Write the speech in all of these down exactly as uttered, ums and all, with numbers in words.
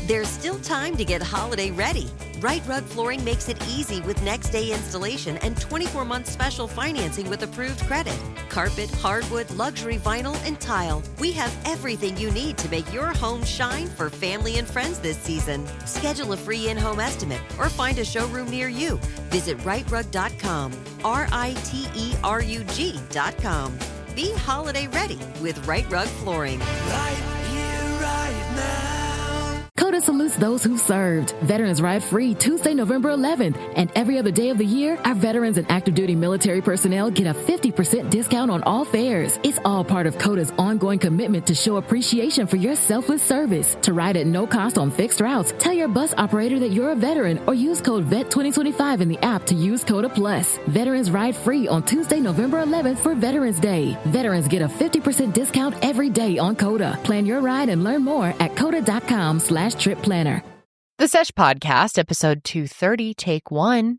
There's still time to get holiday ready. Right Rug Flooring makes it easy with next day installation and twenty-four month special financing with approved credit. Carpet, hardwood, luxury vinyl, and tile. We have everything you need to make your home shine for family and friends this season. Schedule a free in-home estimate or find a showroom near you. Visit right rug dot com. R I T E R U G dot com. Be holiday ready with Right Rug Flooring. Right here, right now. COTA salutes those who served. Veterans Ride Free Tuesday, November eleventh. And every other day of the year, our veterans and active duty military personnel get a fifty percent discount on all fares. It's all part of COTA's ongoing commitment to show appreciation for your selfless service. To ride at no cost on fixed routes, tell your bus operator that you're a veteran or use code V E T twenty twenty-five in the app to use COTA Plus. Veterans Ride Free on Tuesday, November eleventh for Veterans Day. Veterans get a fifty percent discount every day on COTA. Plan your ride and learn more at COTA.com slash trip planner. The Sesh Podcast, episode two thirty, take one.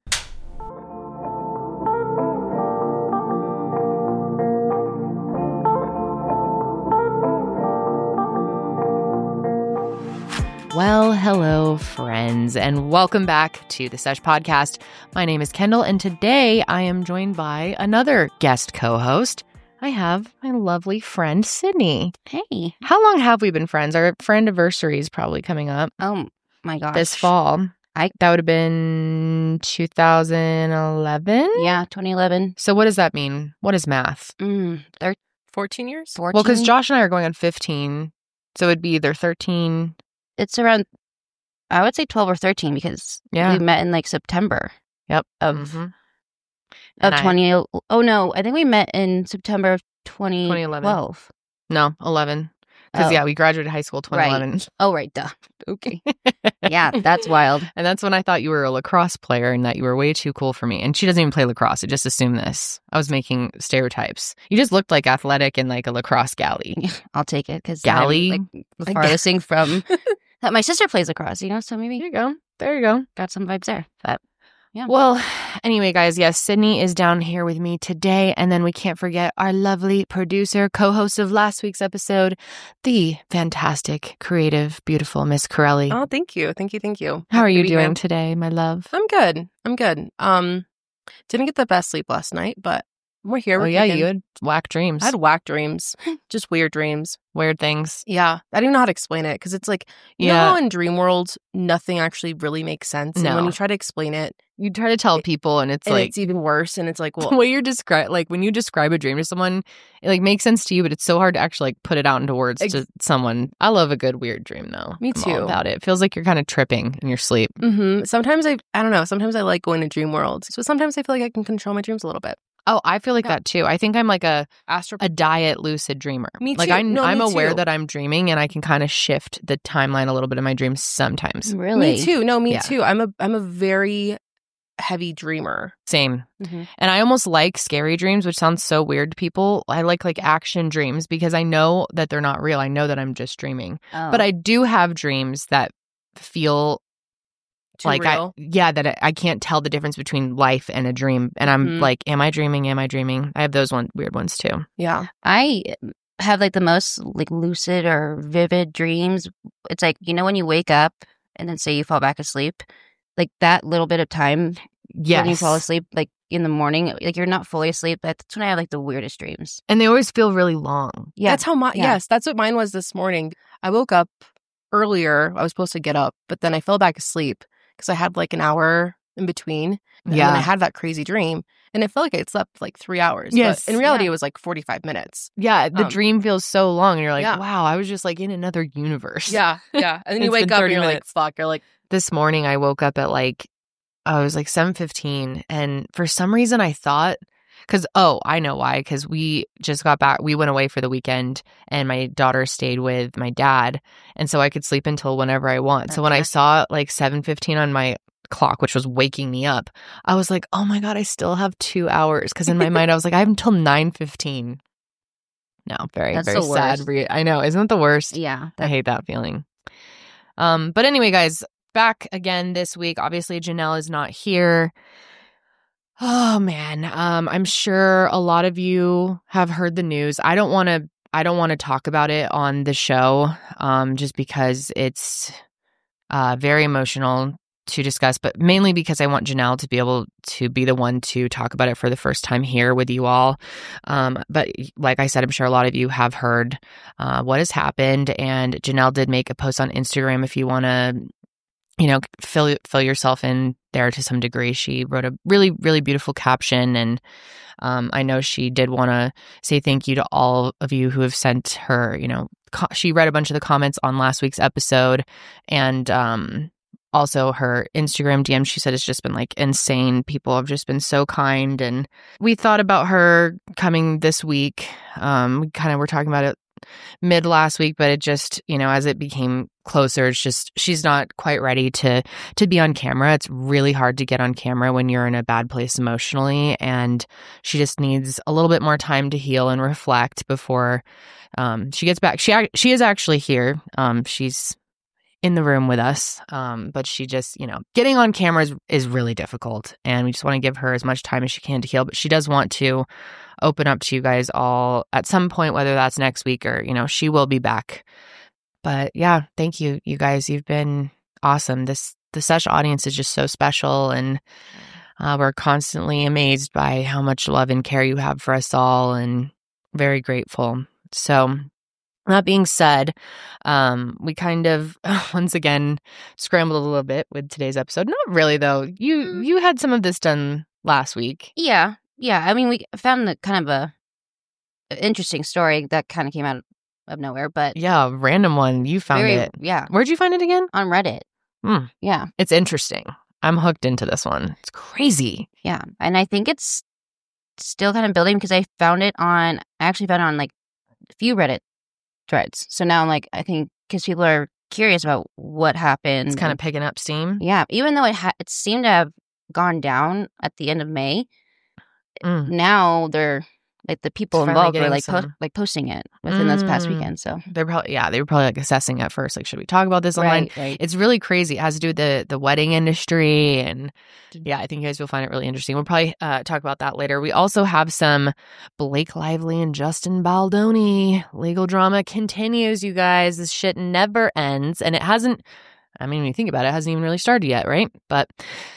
Well, hello, friends, and welcome back to the Sesh Podcast. My name is Kendall, and today I am joined by another guest co-host. I have my lovely friend, Sydney. Hey. How long have we been friends? Our friend anniversary is probably coming up. Oh, my gosh. This fall. I That would have been two thousand eleven? Yeah, twenty eleven. So what does that mean? What is math? Mm, thir- fourteen years? fourteen? Well, because Josh and I are going on fifteen, so it'd be either thirteen. It's around, I would say twelve or thirteen because Yeah. we met in like September Yep. of, Mhm. of And I- twenty. Oh, no. I think we met in September of twenty twelve. No, eleven. Because, Oh. yeah, we graduated high school twenty eleven. Oh, right. Duh. Okay. Yeah, that's wild. And that's when I thought you were a lacrosse player and that you were way too cool for me. And she doesn't even play lacrosse. I just assumed this. I was making stereotypes. You just looked like athletic and like a lacrosse galley. I'll take it because Galley? I'm like the A farthest thing from that. My sister plays lacrosse, you know, so maybe There you go. There you go. got some vibes there. But yeah. Well, anyway, guys, yes, Sydney is down here with me today. And then we can't forget our lovely producer, co-host of last week's episode, the fantastic, creative, beautiful Miss Corelli. Oh, thank you. Thank you. Thank you. How are Happy to you be doing here. today, my love? I'm good. I'm good. Um, didn't get the best sleep last night, but we're here. Oh, We're yeah, kicking. you had whack dreams. I had whack dreams, just weird dreams. Weird things. Yeah, I don't even know how to explain it because it's like, you Yeah. know how in dream world, nothing actually really makes sense. And when No. you try to explain it, You try to tell people, and it's and like it's even worse. And it's like, well, the way you're describe, like when you describe a dream to someone, it like makes sense to you, but it's so hard to actually like put it out into words Ex- to someone. I love a good weird dream, though. Me I'm all too. about it. It feels like you're kind of tripping in your sleep. hmm sometimes I, I don't know. Sometimes I like going to dream worlds. So sometimes I feel like I can control my dreams a little bit. Oh, I feel like Yeah. that too. I think I'm like a Astro. a diet lucid dreamer. Me Like too. I'm, No, I'm me aware too. that I'm dreaming, and I can kind of shift the timeline a little bit in my dreams sometimes. Really? Me too. No, me Yeah. too. I'm a I'm a very heavy dreamer. Same. Mm-hmm. And I almost like scary dreams, which sounds so weird to people. I like like action dreams because I know that they're not real. I know that I'm just dreaming. Oh. But I do have dreams that feel Too like real. I yeah, that I, I can't tell the difference between life and a dream. And I'm Mhm. like, am I dreaming? Am I dreaming? I have those one weird ones too. yeah. I have like the most like lucid or vivid dreams. It's like, you know, when you wake up and then say you fall back asleep, like that little bit of time Yes. when you fall asleep, like in the morning, like you're not fully asleep. That's when I have like the weirdest dreams. And they always feel really long. Yeah. That's how my Yeah. yes, that's what mine was this morning. I woke up earlier. I was supposed to get up, but then I fell back asleep because I had like an hour in between. And Yeah. then I had that crazy dream, and it felt like I had slept like three hours. Yes. But in reality, Yeah. it was like forty-five minutes. Yeah, the Um, dream feels so long, and you're like, yeah. wow, I was just like in another universe. Yeah, yeah. And then you It's wake been up and thirty you're minutes. like, "Fuck!" You're like, This morning I woke up at like, oh, it was like seven fifteen, and for some reason I thought, because oh, I know why, because we just got back, we went away for the weekend, and my daughter stayed with my dad, and so I could sleep until whenever I want. So when I Okay. saw like seven fifteen on my clock, which was waking me up, I was like, oh my god, I still have two hours, because in my mind I was like, I have until nine fifteen. No, very That's very the sad. worst. Re- I know, isn't it the worst? Yeah. I hate that feeling. Um, but anyway, guys, back again this week. Obviously, Janelle is not here. Oh man, um, I'm sure a lot of you have heard the news. I don't want to. I don't want to talk about it on the show, um, just because it's uh, very emotional to discuss, but mainly because I want Janelle to be able to be the one to talk about it for the first time here with you all. Um, but like I said, I'm sure a lot of you have heard uh, what has happened, and Janelle did make a post on Instagram if you want to, you know, fill fill yourself in there to some degree. She wrote a really, really beautiful caption, and um, I know she did want to say thank you to all of you who have sent her, you know, co- she read a bunch of the comments on last week's episode, and um, also her Instagram D M, she said it's just been like insane. People have just been so kind, and we thought about her coming this week. Um, we kind of were talking about it mid last week, but it just, you know, as it became closer, it's just, she's not quite ready to to be on camera. It's really hard to get on camera when you're in a bad place emotionally, and she just needs a little bit more time to heal and reflect before um, she gets back. She she is actually here. Um, she's in the room with us, um, but she just, you know, getting on camera is, is really difficult, and we just want to give her as much time as she can to heal. But she does want to open up to you guys all at some point, whether that's next week or, you know, she will be back. But yeah, thank you, you guys. You've been awesome. This the Sesh audience is just so special, and uh, we're constantly amazed by how much love and care you have for us all, and very grateful. So that being said, um, we kind of once again scrambled a little bit with today's episode. Not really, though. You you had some of this done last week. Yeah, yeah. I mean, we found the kind of a interesting story that kind of came out of nowhere, but Yeah, random one. You found very, it. yeah, Where'd you find it again? on Reddit. Mm, Yeah, it's interesting. I'm hooked into this one. It's crazy. yeah, and I think it's still kind of building because I found it on. I actually found it on like a few Reddit threads. So now, like, I think because people are curious about what happened. It's kind of picking up steam. Yeah, even though it ha- it seemed to have gone down at the end of May, Mm. now they're like the people It's finally involved were getting like po- some- like posting it within this past Mm. weekend. So They're probably yeah, they were probably like assessing at first, like, should we talk about this online? right, right. It's really crazy. It has to do with the the wedding industry, and yeah, I think you guys will find it really interesting. We'll probably uh, talk about that later. We also have some Blake Lively and Justin Baldoni legal drama continues. You guys, this shit never ends, and it hasn't. I mean, when you think about it, it hasn't even really started yet, right? But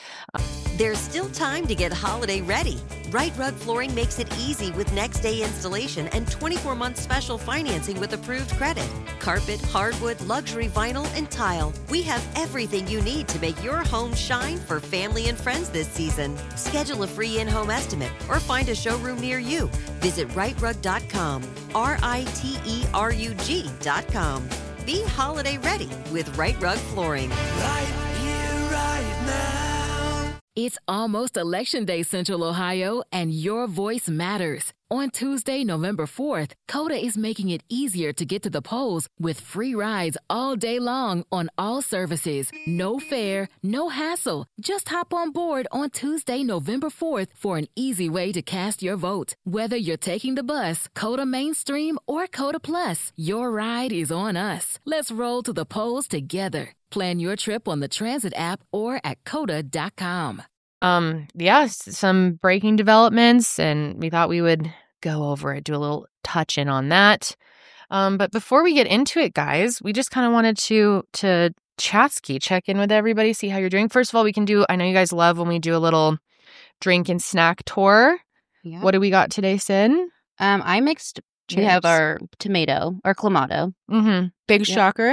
There's still time to get holiday ready. Right Rug Flooring makes it easy with next day installation and twenty-four month special financing with approved credit. Carpet, hardwood, luxury vinyl, and tile. We have everything you need to make your home shine for family and friends this season. Schedule a free in-home estimate or find a showroom near you. Visit right rug dot com, R I T E R U G dot com. Be holiday ready with Right Rug Flooring. Right here, right now. It's almost Election Day, Central Ohio, and your voice matters. On Tuesday, November fourth, Coda is making it easier to get to the polls with free rides all day long on all services. No fare, no hassle. Just hop on board on Tuesday, November fourth for an easy way to cast your vote. Whether you're taking the bus, Coda Mainstream, or Coda Plus, your ride is on us. Let's roll to the polls together. Plan your trip on the Transit app or at coda dot com. Um, yes, some breaking developments, and we thought we would go over it, do a little touch in on that. Um, but before we get into it, guys, we just kind of wanted to to chatski, check in with everybody, see how you're doing. First of all, we can do, I know you guys love when we do a little drink and snack tour. Yeah. What do we got today, Sin? Um, I mixed. We Cheers. have our tomato or clamato. Mm-hmm. Big Yep. shocker.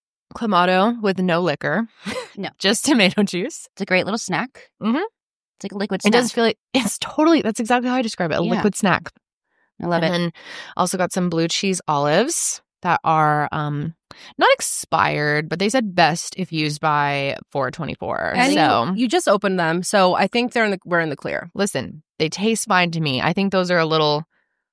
Clamato with no liquor. No. Just tomato juice. It's a great little snack. Mhm. It's like a liquid It snack. does feel like, it's totally, that's exactly how I describe it, a Yeah. liquid snack. I love and it. then also got some blue cheese olives that are um not expired, but they said best if used by four twenty-four. And so you, you just opened them, so I think they're in the we're in the clear. listen, they taste fine to me. I think those are a little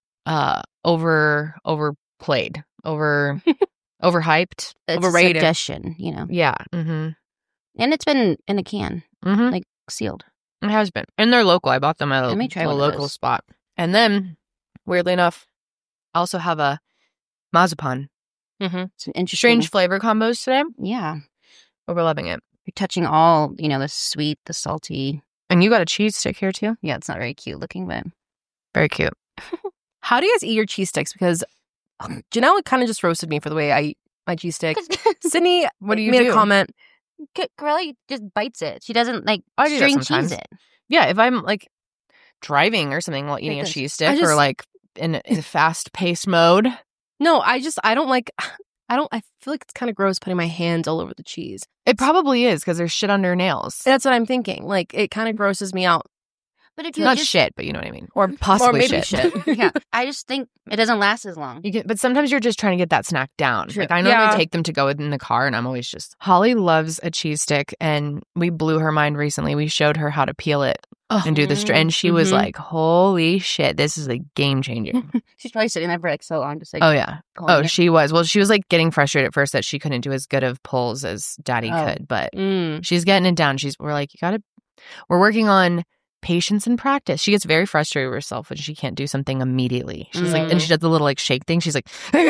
uh over overplayed, over overhyped, It's overrated. a suggestion, you know. Yeah. Mm-hmm. And it's been in a can, Mm-hmm. like sealed. It has been. And they're local. I bought them at a, Let me try a one of local those. spot. And then, weirdly enough, I also have a marzipan. Mm-hmm. It's an interesting. Strange flavor combos today, Yeah. but we're loving it. You're touching all, you know, the sweet, the salty. And you got a cheese stick here too? Yeah, it's not very cute looking, but Very cute. How do you guys eat your cheese sticks? Because Janelle kind of just roasted me for the way I eat my cheese sticks. Sydney What do you made do? a comment. K- Corelli just bites it. She doesn't like I do that string sometimes. cheese it. Yeah, if I'm like driving or something while eating a this. cheese stick I just- or like in, in a fast paced mode. No, I just I don't like. I don't. I feel like it's kind of gross putting my hands all over the cheese. It probably is because there's shit on her nails. That's what I'm thinking. Like it kind of grosses me out. But if you Not just, shit, but you know what I mean. Or Possibly maybe shit. shit. yeah, I just think it doesn't last as long. You can, but sometimes you're just trying to get that snack down. True. Like I normally Yeah. take them to go in the car, and I'm always just. Holly loves a cheese stick, and we blew her mind recently. We showed her how to peel it and do the str- and she was Mhm. like, "Holy shit, this is a game changer." She's probably sitting there for like so long, just like Oh yeah. going Oh, it. she was. Well, she was like getting frustrated at first that she couldn't do as good of pulls as Daddy Oh. could, but Mm. she's getting it down. She's we're like, you gotta. We're working on patience and practice. She gets very frustrated with herself when she can't do something immediately. She's like, and Mm. she does the little like shake thing. She's like,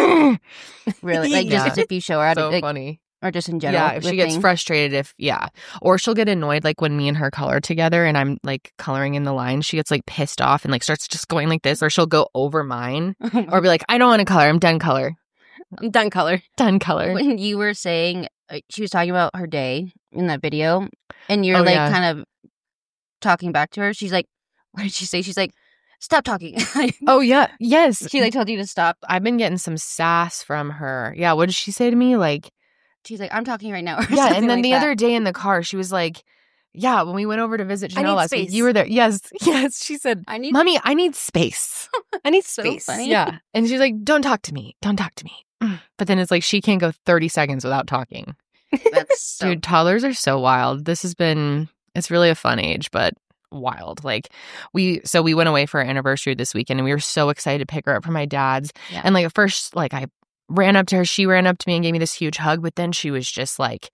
really like Yeah. just if you show her how to, so like, funny. or just in general. Yeah, if she with gets things. frustrated, if yeah, or she'll get annoyed like when me and her color together, and I'm like coloring in the lines. She gets like pissed off and like starts just going like this, or she'll go over mine, or be like, I don't want to color. I'm done color. I'm done color. Done color. when you were saying uh, she was talking about her day in that video, and you're Oh, like yeah. kind of talking back to her. She's like, "What did she say?" She's like, "Stop talking." Oh yeah, yes. She like told you to stop. I've been getting some sass from her. Yeah, what did she say to me? Like, She's like, "I'm talking right now." or yeah, something and then like the that. other day in the car, she was like, yeah, when we went over to visit I Janelle need last week, space. you were there. Yes, yes. She said, I need Mommy, I need space. I need So space. funny. Yeah. And she's like, don't talk to me. Don't talk to me. But then it's like she can't go thirty seconds without talking. That's so Dude, toddlers are so wild. This has been, it's really a fun age, but wild. Like we, so we went away for our anniversary this weekend and we were so excited to pick her up from my dad's. Yeah. And like at first, like I ran up to her, she ran up to me and gave me this huge hug, but then she was just like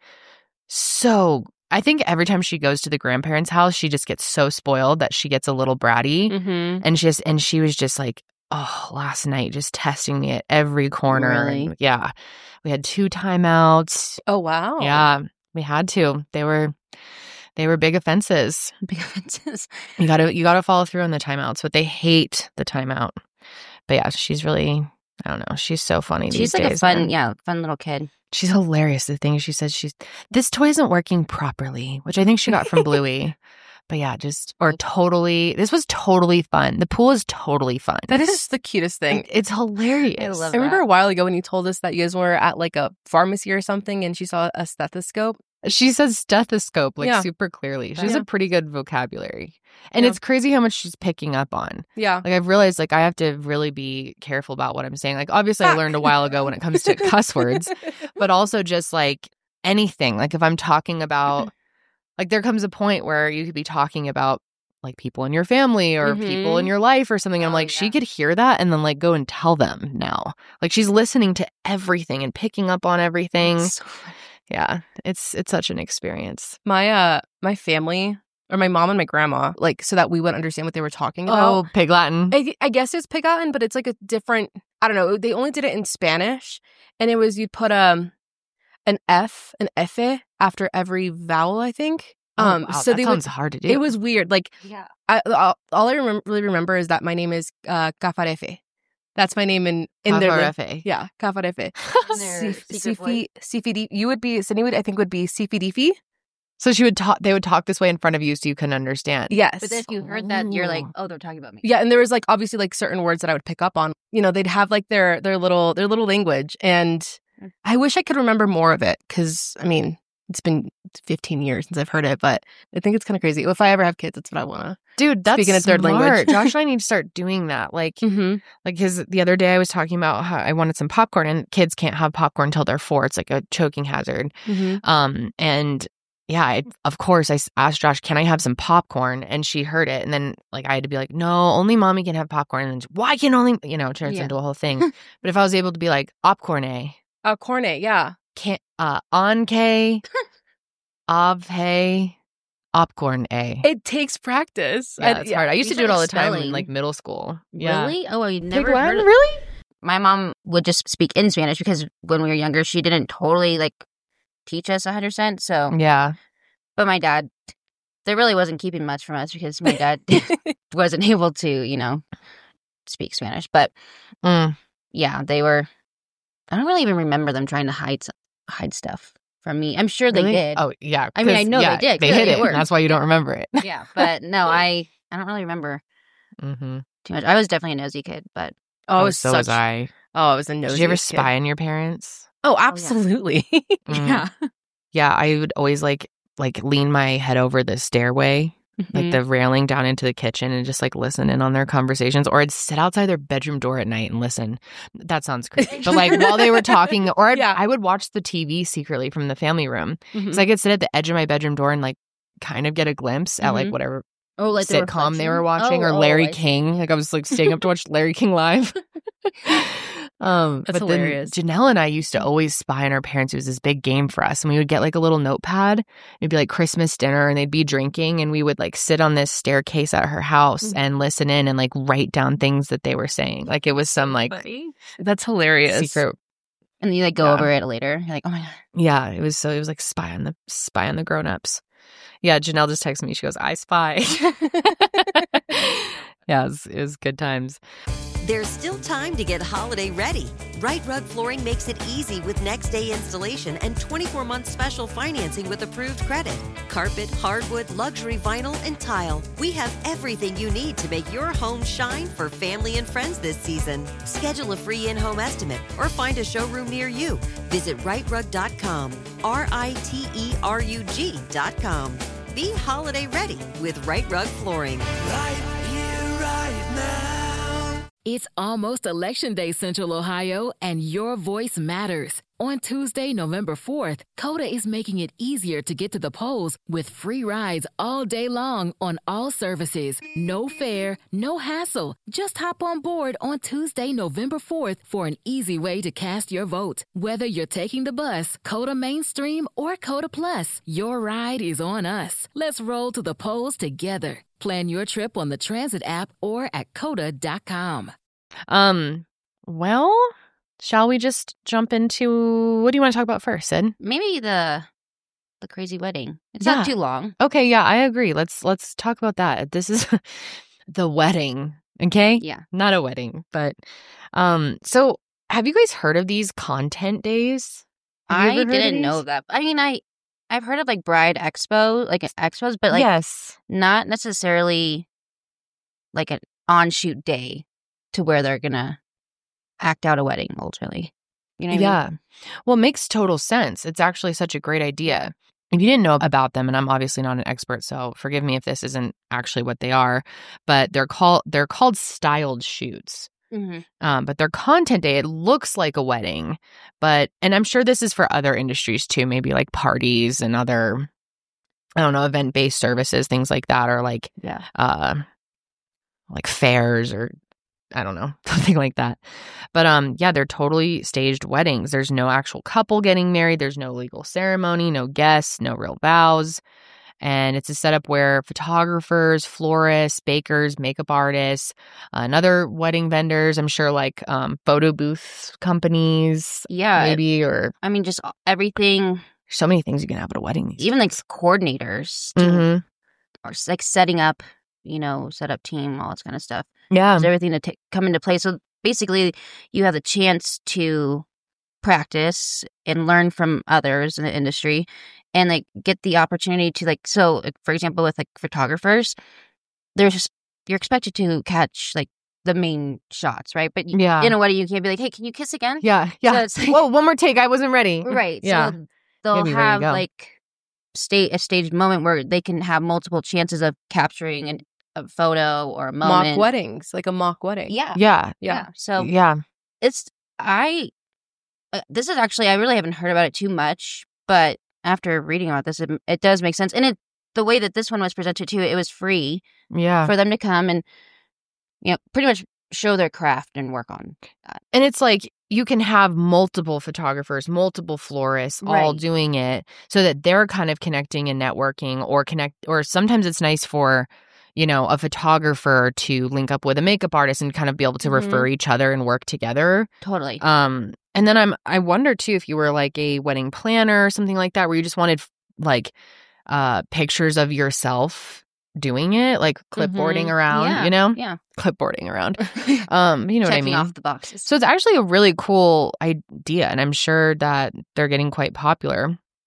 so, I think every time she goes to the grandparents' house, she just gets so spoiled that she gets a little bratty. Mm-hmm. And she just, and she was just like, oh, last night, just testing me at every corner. Really? And yeah. We had two timeouts. Oh wow. Yeah, we had to. They were they were big offenses. big offenses. You gotta you gotta follow through on the timeouts, but they hate the timeout. But yeah, she's really I don't know. She's so funny. She's these like days, a fun, man. yeah, fun little kid. She's hilarious. The thing she says, she's this toy isn't working properly, which I think she got from Bluey. But yeah, just or totally. This was totally fun. The pool is totally fun. That is the cutest thing. It- it's hilarious. I love I remember that. a while ago when you told us that you guys were at like a pharmacy or something and she saw a stethoscope. She says stethoscope like Yeah. super clearly. She has Yeah. a pretty good vocabulary. And Yeah. it's crazy how much she's picking up on. Yeah. Like I've realized like I have to really be careful about what I'm saying. Like obviously I Fuck. learned a while ago when it comes to cuss words, but also just like anything. Like if I'm talking about like there comes a point where you could be talking about like people in your family or people Mhm. in your life or something. I'm Oh, like, she yeah. could hear that and then like go and tell them now. Like she's listening to everything and picking up on everything. So funny. Yeah. It's it's such an experience. My uh my family or my mom and my grandma, like so that we would understand what they were talking about. Oh, Pig Latin. I, I guess it's Pigatin, but it's like a different. I don't know. They only did it in Spanish, and it was you'd put um an F, an F after every vowel. I think. Um, oh, wow, so that they sounds would. hard to do. It was weird. Like Yeah. I, all, all I remem- really remember is that my name is uh, Cafarefe. That's my name in in their ling- Cafarefe. yeah Cafarefe. In their Sif- secret Sifi Sifidi. You would be Sydney would I think would be Sifidifi. So she would talk. They would talk this way in front of you, so you couldn't understand. Yes. But then if you heard that, you're like, Ooh. oh, they're talking about me. Yeah, and there was like obviously like certain words that I would pick up on. You know, they'd have like their their little their little language, and I wish I could remember more of it because I mean it's been fifteen years since I've heard it, but I think it's kind of crazy. If I ever have kids, that's what I want to. Dude, that's Speaking a third smart. language. Josh and I need to start doing that. Like, Mm-hmm. like because the other day I was talking about how I wanted some popcorn, and kids can't have popcorn until they're four. It's like a choking hazard. Mm-hmm. Um, and yeah, I, of course, I s- asked Josh, "Can I have some popcorn?" And she heard it, and then like I had to be like, "No, only mommy can have popcorn." And then she, why can only you know it turns Yeah. into a whole thing. But if I was able to be like opcorne, Uh, cornet, yeah. can't uh onk, avhe, opcorn a. It takes practice. Yeah, And- it's hard. I used You to do it said all the time in spelling. like middle school. Yeah. Really? Oh, I Pig never heard Latin? it. Really? My mom would just speak in Spanish because when we were younger, she didn't totally like teach us one hundred percent. So, Yeah. but my dad, there really wasn't keeping much from us because my dad wasn't able to, you know, speak Spanish. But Mm. yeah, they were, I don't really even remember them trying to hide s- hide stuff from me. I'm sure they Really? did. Oh, yeah. I mean, I 'cause, know they yeah, did. They Clearly hit it it. worked. And that's why you don't remember it. Yeah, but no, I I don't really remember Mm-hmm. too much. I was definitely a nosy kid, but Oh, I Oh, was so such. was I. Oh, I was a nosy. Did you ever kid. spy on your parents? Oh, absolutely. Mm. Yeah. Yeah, I would always like like lean my head over the stairway, like Mhm. the railing down into the kitchen, and just like listen in on their conversations. Or I'd sit outside their bedroom door at night and listen. That sounds creepy, but like while they were talking, or I'd, Yeah. I would watch the T V secretly from the family room. Mhm. So I could sit at the edge of my bedroom door and like kind of get a glimpse at like Mhm. whatever oh, like the sitcom they were reflection? watching, Oh, or oh, Larry I see. King. Like I was like staying up to watch Larry King live. um, That's but hilarious. then Janelle and I used to always spy on our parents. It was this big game for us, and we would get like a little notepad. It'd be like Christmas dinner, and they'd be drinking, and we would like sit on this staircase at her house Mhm. and listen in and like write down things that they were saying. Like it was some like That's hilarious. secret. And you like go Yeah. over it later. You're like, oh my god. Yeah, it was so it was like spy on the spy on the grown-ups. Yeah, Janelle just texted me. She goes, "I spy." Yeah, it was, it was good times. There's still time to get holiday ready. Right Rug Flooring makes it easy with next day installation and twenty-four month special financing with approved credit. Carpet, hardwood, luxury vinyl, and tile. We have everything you need to make your home shine for family and friends this season. Schedule a free in-home estimate or find a showroom near you. Visit right rug dot com, R I T E R U G dot com. Be holiday ready with Right Rug Flooring. Right here, right now. It's almost Election Day, Central Ohio, and your voice matters. On Tuesday, November fourth, Coda is making it easier to get to the polls with free rides all day long on all services. No fare, no hassle. Just hop on board on Tuesday, November fourth for an easy way to cast your vote. Whether you're taking the bus, Coda Mainstream, or Coda Plus, your ride is on us. Let's roll to the polls together. Plan your trip on the Transit app or at coda dot com. Um, well, shall we just jump into what do you want to talk about first, Sid? Maybe the the crazy wedding. It's Yeah. not too long. Okay, yeah, I agree. Let's let's talk about that. This is the wedding, okay? Yeah. Not a wedding, but um so have you guys heard of these content days? Have you I ever heard of didn't know these? that. I mean, I I've heard of like bride expo, like expos, but like yes. not necessarily like an on shoot day to where they're gonna act out a wedding ultimately. You know what I Yeah. mean? Well, it makes total sense. It's actually such a great idea. If you didn't know about them, and I'm obviously not an expert, so forgive me if this isn't actually what they are, but they're called they're called styled shoots. Mm-hmm. Um, but their content day, it looks like a wedding, but and I'm sure this is for other industries too, maybe like parties and other, I don't know, event based services, things like that, or like Yeah. uh, like fairs or I don't know, something like that. But um, yeah, they're totally staged weddings. There's no actual couple getting married. There's no legal ceremony, no guests, no real vows. And it's a setup where photographers, florists, bakers, makeup artists, uh, and other wedding vendors, I'm sure like um, photo booth companies, Yeah. maybe, or I mean, just everything, so many things you can have at a wedding. These even like days. coordinators, to, Mhm. or s- like setting up, you know, set up team, all that kind of stuff. Yeah. There's everything to ta- come into play. So basically, you have the chance to practice and learn from others in the industry, and like get the opportunity to like. So, like, for example, with like photographers, there's just you're expected to catch like the main shots, right? But you, Yeah. in a wedding, you can't be like, "Hey, can you kiss again?" Yeah. Yeah. it's like- Whoa, one more take. I wasn't ready. Right. Yeah. So they'll be ready to have go. like state a staged moment where they can have multiple chances of capturing an, a photo or a moment. Mock weddings, like a mock wedding. Yeah. Yeah. Yeah. Yeah. So Yeah. it's I uh, this is actually I really haven't heard about it too much, but after reading about this, it, it does make sense. And it the way that this one was presented too, it was free Yeah. for them to come and you know pretty much show their craft and work on. And it's like you can have multiple photographers, multiple florists all Right. doing it so that they're kind of connecting and networking or connect or sometimes it's nice for, you know, a photographer to link up with a makeup artist and kind of be able to Mhm. refer each other and work together. Totally. Um and then I'm I wonder too if you were like a wedding planner or something like that where you just wanted like uh pictures of yourself doing it, like clipboarding Mhm. around, Yeah. you know? Yeah. Clipboarding around. Um, you know what I Checking mean? off the boxes. So it's actually a really cool idea, and I'm sure that they're getting quite popular.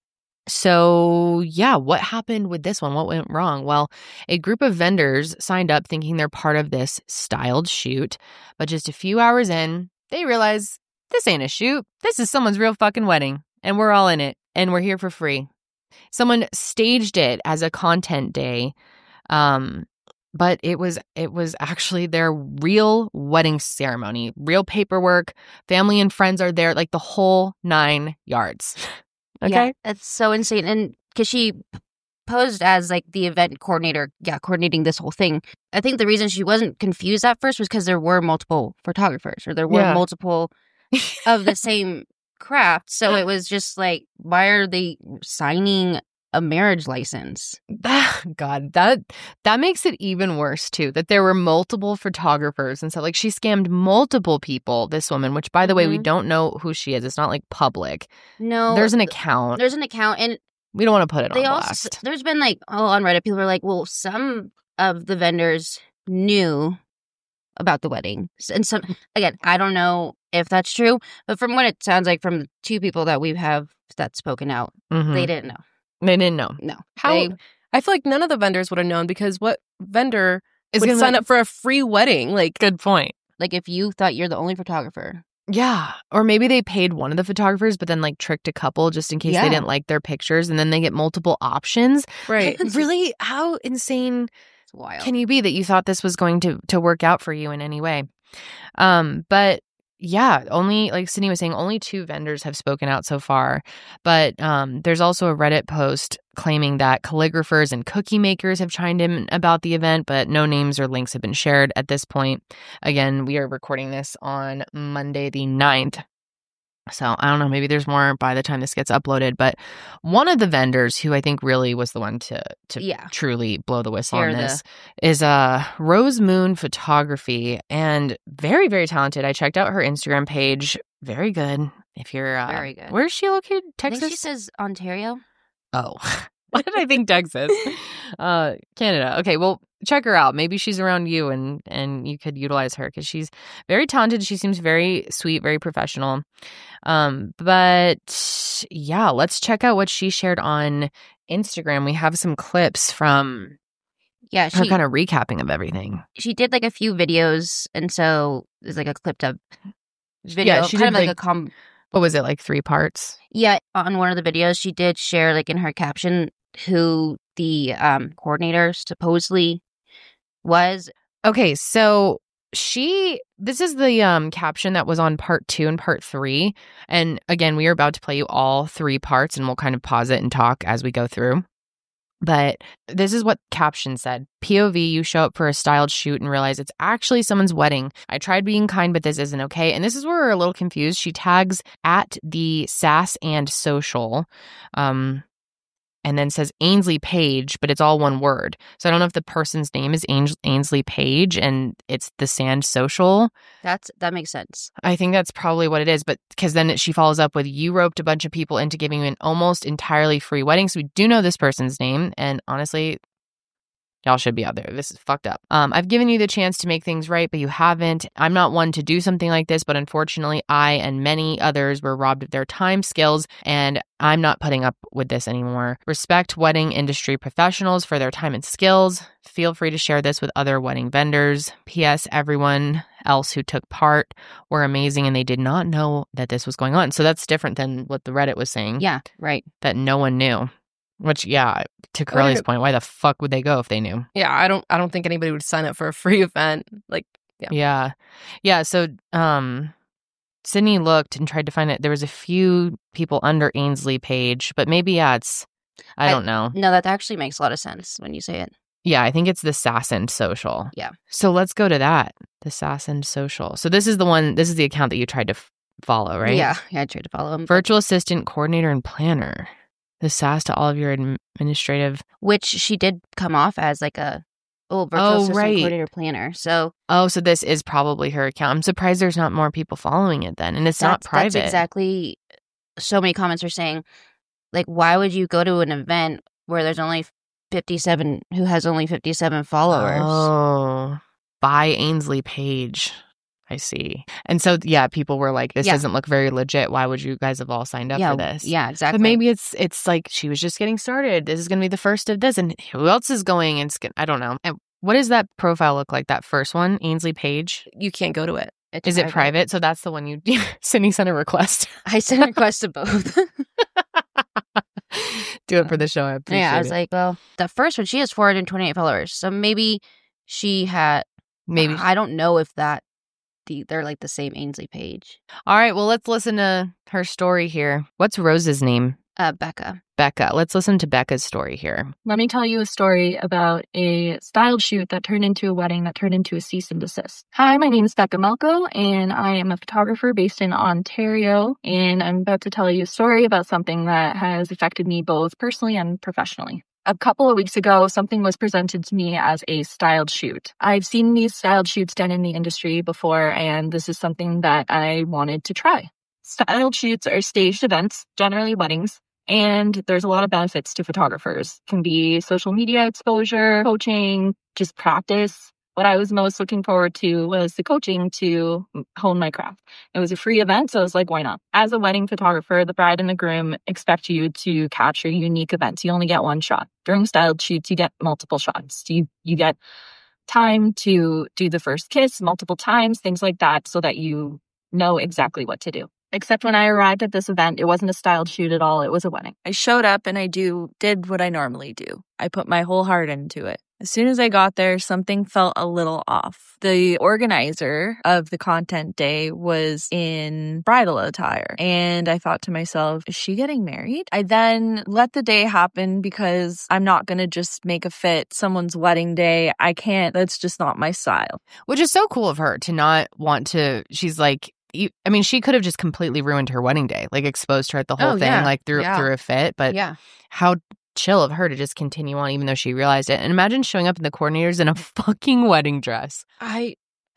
So, yeah, what happened with this one? What went wrong? Well, a group of vendors signed up thinking they're part of this styled shoot, but just a few hours in, they realize this ain't a shoot. This is someone's real fucking wedding, and we're all in it, and we're here for free. Someone staged it as a content day, um, but it was it was actually their real wedding ceremony, real paperwork, family and friends are there, like the whole nine yards. Okay. Yeah, that's so insane. And because she p- posed as like the event coordinator, yeah, coordinating this whole thing. I think the reason she wasn't confused at first was because there were multiple photographers or there were Yeah. multiple of the same craft. So it was just like, why are they signing a marriage license? God, that that makes it even worse too, that there were multiple photographers and so like she scammed multiple people, this woman, which by the way, we Mhm. don't know who she is. It's not like public. No, There's an th- account. there's an account, and We don't want to put it they on also blast. there's been like oh on Reddit people are like, well, some of the vendors knew about the wedding, S- and some again, I don't know if that's true, but from what it sounds like from the two people that we have that spoken out, Mhm. they didn't know. They didn't know. No, How? they, I feel like none of the vendors would have known because what vendor It's would gonna sign be- up for a free wedding? Like, Good point. like if you thought you're the only photographer. Yeah. Or maybe they paid one of the photographers, but then like tricked a couple just in case Yeah. they didn't like their pictures and then they get multiple options. right? Really? How insane It's wild. can you be that you thought this was going to to work out for you in any way? Um, but yeah, only like Sydney was saying, only two vendors have spoken out so far. But um, there's also a Reddit post claiming that calligraphers and cookie makers have chimed in about the event, but no names or links have been shared at this point. Again, we are recording this on Monday the ninth. So I don't know, maybe there's more by the time this gets uploaded. But one of the vendors who I think really was the one to to Yeah. truly blow the whistle Share on the- this is uh Rose Moon Photography, and very, very talented. I checked out her Instagram page. Very good. If you're uh, Very good. Where is she located? I think Texas? she says Ontario. Oh. Why did I think Texas? Uh, Canada. Okay, well, check her out. Maybe she's around you and and you could utilize her because she's very talented. She seems very sweet, very professional. Um, but yeah, let's check out what she shared on Instagram. We have some clips from Yeah, her she kind of recapping of everything. she did like a few videos, and so there's like a clipped up video, Yeah, she kind did, of like, like- a com. What was it, like three parts? Yeah, on one of the videos, she did share like in her caption who the um coordinator supposedly was. Okay, so she this is the um caption that was on part two and part three. And again, we are about to play you all three parts and we'll kind of pause it and talk as we go through. But this is what caption said. P O V, you show up for a styled shoot and realize it's actually someone's wedding. I tried being kind, but this isn't okay. And this is where we're a little confused. She tags at the Sass and Social. Um and then says Ainsley Page, but it's all one word. So I don't know if the person's name is Ains- Ainsley Page and it's the Sand Social. That's that makes sense. I think that's probably what it is. But because then she follows up with, you roped a bunch of people into giving you an almost entirely free wedding. So we do know this person's name. And honestly, y'all should be out there. This is fucked up. Um, I've given you the chance to make things right, but you haven't. I'm not one to do something like this, but unfortunately, I and many others were robbed of their time, skills, and I'm not putting up with this anymore. Respect wedding industry professionals for their time and skills. Feel free to share this with other wedding vendors. P S. Everyone else who took part were amazing and they did not know that this was going on. So that's different than what the Reddit was saying. Yeah, right. That no one knew. Which, yeah, to Curly's point, why the fuck would they go if they knew? Yeah, I don't. I don't think anybody would sign up for a free event. Like, yeah, Yeah. Yeah. So um Sydney looked and tried to find it. There was a few people under Ainsley Page, but maybe, yeah, it's, I, I- don't know. No, that actually makes a lot of sense when you say it. Yeah, I think it's the Sass Social. Yeah. So let's go to that. The Sass Social. So this is the one, this is the account that you tried to f- follow, right? Yeah, yeah, I tried to follow him. but- Virtual assistant, coordinator, and planner. The Sass to all of your administrative. which she did come off as like a oh virtual Oh, assistant right. coordinator planner. So Oh, so this is probably her account. I'm surprised there's not more people following it then. And it's not that's, private. that's exactly. So many comments are saying, like, why would you go to an event where there's only fifty-seven who has only fifty-seven followers? Oh, by Ainsley Page. I see. And so, yeah, people were like, this Yeah. doesn't look very legit. Why would you guys have all signed up yeah, for this? Yeah, exactly. But maybe it's it's like she was just getting started. This is going to be the first of this. And who else is going? And it's gonna, I don't know. And what does that profile look like? That first one, Ainsley Page? You can't go to it. It's Is it private? So that's the one you Sydney sent a request. I sent a request to both. Do it for the show. I appreciate yeah, I was it. like, well, the first one, she has four hundred twenty-eight followers. So maybe she had, Maybe. I don't know if that, the, they're like the same Ainsley Page. All right. Well, let's listen to her story here. What's Rose's name? Uh, Becca. Becca. Let's listen to Becca's story here. Let me tell you a story about a styled shoot that turned into a wedding that turned into a cease and desist. Hi, my name is Becca Melko, and I am a photographer based in Ontario, and I'm about to tell you a story about something that has affected me both personally and professionally. A couple of weeks ago, something was presented to me as a styled shoot. I've seen these styled shoots done in the industry before, and this is something that I wanted to try. Styled shoots are staged events, generally weddings, and there's a lot of benefits to photographers. It can be social media exposure, coaching, just practice. What I was most looking forward to was the coaching to hone my craft. It was a free event, so I was like, why not? As a wedding photographer, the bride and the groom expect you to capture unique events. You only get one shot. During styled shoots, you get multiple shots. You, you get time to do the first kiss multiple times, things like that, so that you know exactly what to do. Except when I arrived at this event, it wasn't a styled shoot at all. It was a wedding. I showed up and I do did what I normally do. I put my whole heart into it. As soon as I got there, something felt a little off. The organizer of the content day was in bridal attire. And I thought to myself, is she getting married? I then let the day happen because I'm not going to just make a fit someone's wedding day. I can't. That's just not my style. Which is so cool of her to not want to. She's like, you, I mean, she could have just completely ruined her wedding day, like exposed her at the whole Oh, thing, yeah. like through Yeah. through a fit. But Yeah. how chill of her to just continue on, even though she realized it. And imagine showing up in the coordinators in a fucking wedding dress. I,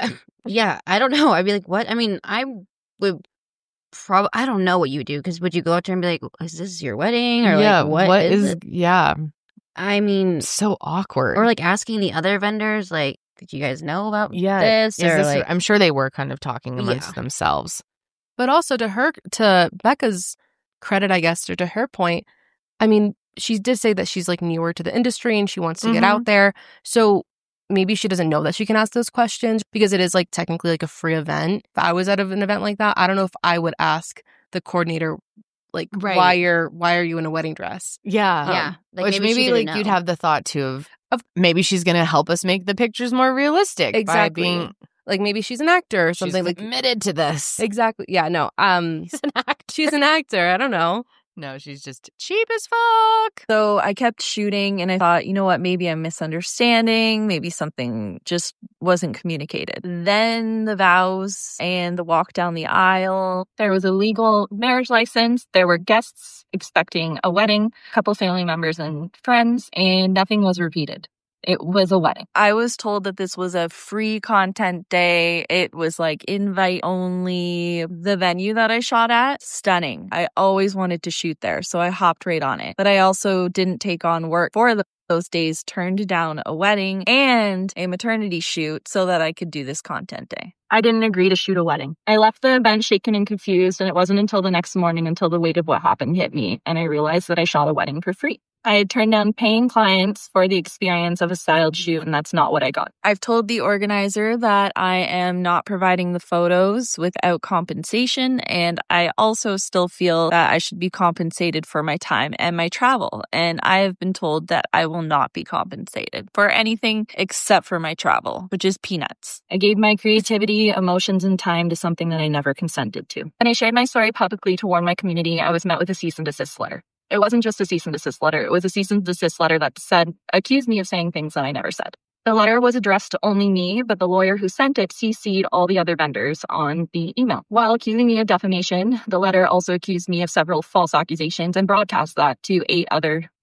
yeah, I don't know. I'd be like, what? I mean, I would probably, I don't know what you do. Because would you go out there and be like, is this your wedding? Or yeah, like, what is, is it? yeah, I mean, so awkward. or like asking the other vendors, like, did you guys know about yeah, this? is Or this- like, I'm sure they were kind of talking amongst Yeah. themselves. But also to her, to Becca's credit, I guess, or to her point, I mean, she did say that she's like newer to the industry and she wants to get Mhm. out there. So maybe she doesn't know that she can ask those questions because it is like technically like a free event. If I was at an event like that, I don't know if I would ask the coordinator, like, Right. why you're why are you in a wedding dress? Yeah, yeah. Like which maybe, she maybe didn't like you'd know. have the thought too of, of maybe she's gonna help us make the pictures more realistic by Exactly. being Like maybe she's an actor or something she's like committed to this. exactly. Yeah, no. Um, She's an actor. she's an actor. I don't know. No, she's just cheap as fuck. So I kept shooting and I thought, you know what, maybe I'm misunderstanding. Maybe something just wasn't communicated. Then the vows and the walk down the aisle. There was a legal marriage license. There were guests expecting a wedding, a couple family members and friends, and nothing was repeated. It was a wedding. I was told that this was a free content day. It was like invite only. The venue that I shot at, stunning. I always wanted to shoot there, so I hopped right on it. But I also didn't take on work for the, those days, turned down a wedding and a maternity shoot so that I could do this content day. I didn't agree to shoot a wedding. I left the event shaken and confused, and it wasn't until the next morning until the weight of what happened hit me, and I realized that I shot a wedding for free. I had turned down paying clients for the experience of a styled shoot, and that's not what I got. I've told the organizer that I am not providing the photos without compensation, and I also still feel that I should be compensated for my time and my travel. And I have been told that I will not be compensated for anything except for my travel, which is peanuts. I gave my creativity, emotions, and time to something that I never consented to. When I shared my story publicly to warn my community, I was met with a cease and desist letter. It wasn't just a cease and desist letter. It was a cease and desist letter that said, accused me of saying things that I never said. The letter was addressed to only me, but the lawyer who sent it C C'd all the other vendors on the email. While accusing me of defamation, the letter also accused me of several false accusations and broadcast that to eight other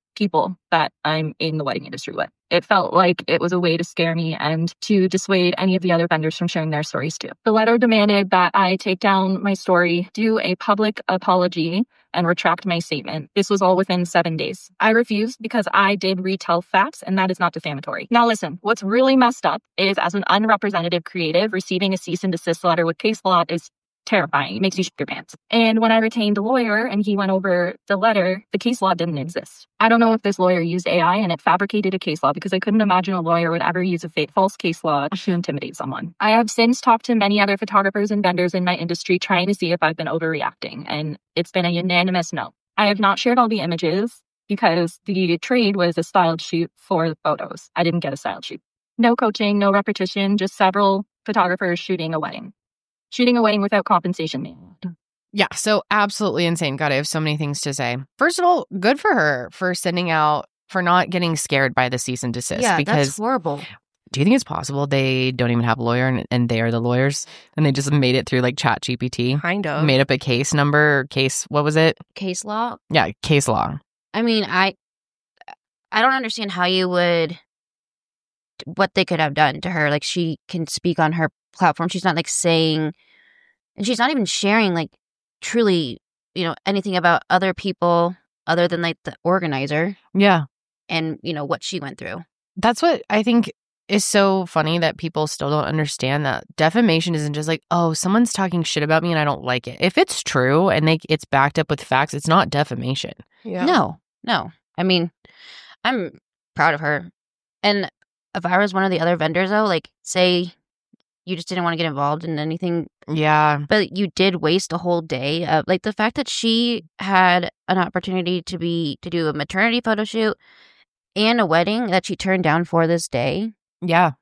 people that I'm in the wedding industry with. It felt like it was a way to scare me and to dissuade any of the other vendors from sharing their stories too. The letter demanded that I take down my story, do a public apology, and retract my statement. This was all within seven days. I refused because I did retell facts, and that is not defamatory. Now listen, what's really messed up is as an unrepresentative creative, receiving a cease and desist letter with case law is terrifying. It makes you shit your pants. And when I retained a lawyer and he went over the letter, the case law didn't exist. I don't know if this lawyer used A I and it fabricated a case law, because I couldn't imagine a lawyer would ever use a fake false case law to intimidate someone. I have since talked to many other photographers and vendors in my industry trying to see if I've been overreacting, and it's been a unanimous no. I have not shared all the images because the trade was a styled shoot for the photos. I didn't get a styled shoot. No coaching, no repetition, just several photographers shooting a wedding. Shooting a wedding without compensation, man. Yeah, so absolutely insane. God, I have so many things to say. First of all, good for her for sending out, for not getting scared by the cease and desist. Yeah, because that's horrible. Do you think it's possible they don't even have a lawyer and, and they are the lawyers and they just made it through like Chat G P T? Kind of. Made up a case number or case, what was it? Case law? Yeah, case law. I mean, I I don't understand how you would, what they could have done to her. Like, she can speak on her platform. She's not like saying, and she's not even sharing like truly, you know, anything about other people other than like the organizer. Yeah. And, you know, what she went through. That's what I think is so funny, that people still don't understand that defamation isn't just like, oh, someone's talking shit about me and I don't like it. If it's true and they it's backed up with facts, it's not defamation. Yeah. No, no. I mean, I'm proud of her. And if I was one of the other vendors, though, like, say you just didn't want to get involved in anything, Yeah. but you did waste a whole day of, like, the fact that she had an opportunity to be to do a maternity photo shoot and a wedding that she turned down for this day. Yeah.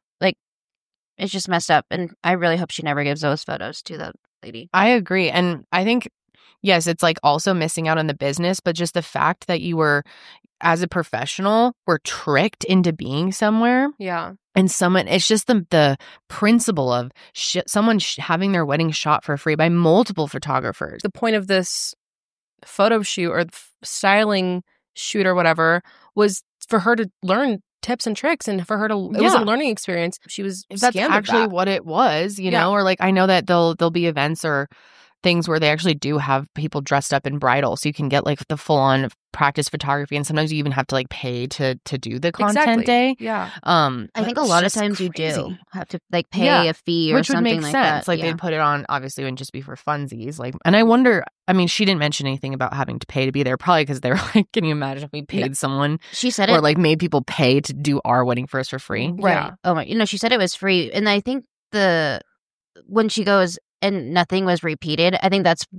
It's just messed up. And I really hope she never gives those photos to the lady. I agree. And I think, yes, it's like also missing out on the business, but just the fact that you were, as a professional, were tricked into being somewhere. Yeah. And someone, it's just the the principle of sh- someone sh- having their wedding shot for free by multiple photographers. The point of this photo shoot or styling shoot or whatever was for her to learn tips and tricks, and for her to, it was a Yeah. learning experience. She was If that's scammed of actually that. what it was, you Yeah. know, or like I know that there'll there'll be events or things where they actually do have people dressed up in bridal, so you can get like the full on practice photography, and sometimes you even have to like pay to to do the content Exactly. day. Yeah. Um, I but think a it's lot of just times you do crazy. have to like pay Yeah, a fee or Which would something make like sense. that. Like yeah. they'd put it on, obviously, wouldn't just be for funsies. Like, and I wonder. I mean, she didn't mention anything about having to pay to be there. Probably because they were like, "Can you imagine if we paid someone She said or it. like made people pay to do our wedding for us for free?" Right. Yeah. Oh my, you know, she said it was free. And I think the, when she goes and nothing was repeated, I think that's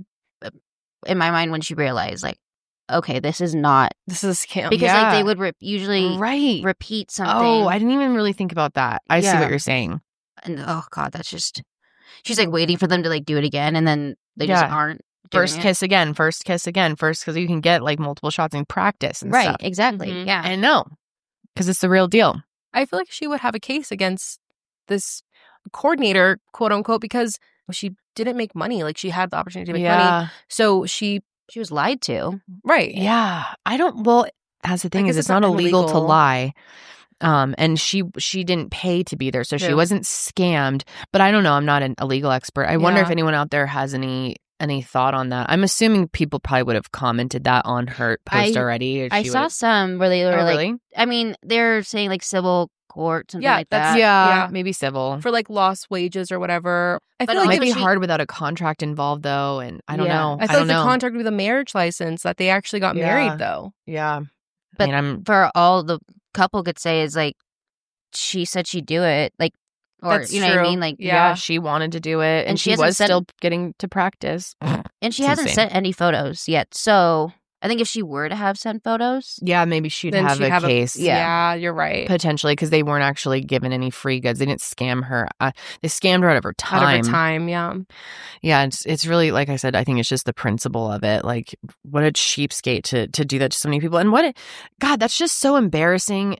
in my mind when she realized, like, okay, this is not, This is a scam. because Yeah. like they would re- usually Right. repeat something. Oh, I didn't even really think about that. I see Yeah. what you're saying. And oh God, that's just, she's like waiting for them to like do it again. And then they Yeah. just aren't. doing First it. kiss again, first kiss again, first, because you can get like multiple shots in practice and Right. stuff. Exactly. Mhm. Yeah. I know, because it's the real deal. I feel like she would have a case against this coordinator, quote unquote, because she didn't make money. Like, she had the opportunity to make money. Yeah. So she, she was lied to. right. Yeah. I don't, well, that's the thing guess is it's it's not not illegal to illegal. lie. Um, and she she didn't pay to be there, so she True. wasn't scammed. But I don't know. I'm not an, a legal expert. I wonder Yeah. if anyone out there has any any thought on that. I'm assuming people probably would have commented that on her post I- already. or I she saw would've- some where they were Oh, like, really? I mean, they're saying like civil court, something Yeah, like that's- that. Yeah, Yeah. maybe civil. For like lost wages or whatever. I But feel It like might also be if she- hard without a contract involved, though, and I don't Yeah. know. I feel don't like the know. contract with a marriage license that they actually got Yeah. married though. Yeah, But I mean, I'm for all the couple could say is like, she said she'd do it, like, or That's you know what I true. mean, like, yeah. Yeah. She wanted to do it, and, And she, she hasn't was said- still getting to practice. and she It's hasn't insane. sent any photos yet. So I think if she were to have sent photos, Yeah, maybe she'd Then have she'd a have a- case. Yeah. Yeah, you're right. Potentially, because they weren't actually given any free goods. They didn't scam her. Uh, they scammed her out of her Out time. of her time, yeah. Yeah, it's it's really, like I said, I think it's just the principle of it. Like, what a cheapskate to to do that to so many people. And what, it, God, that's just so embarrassing and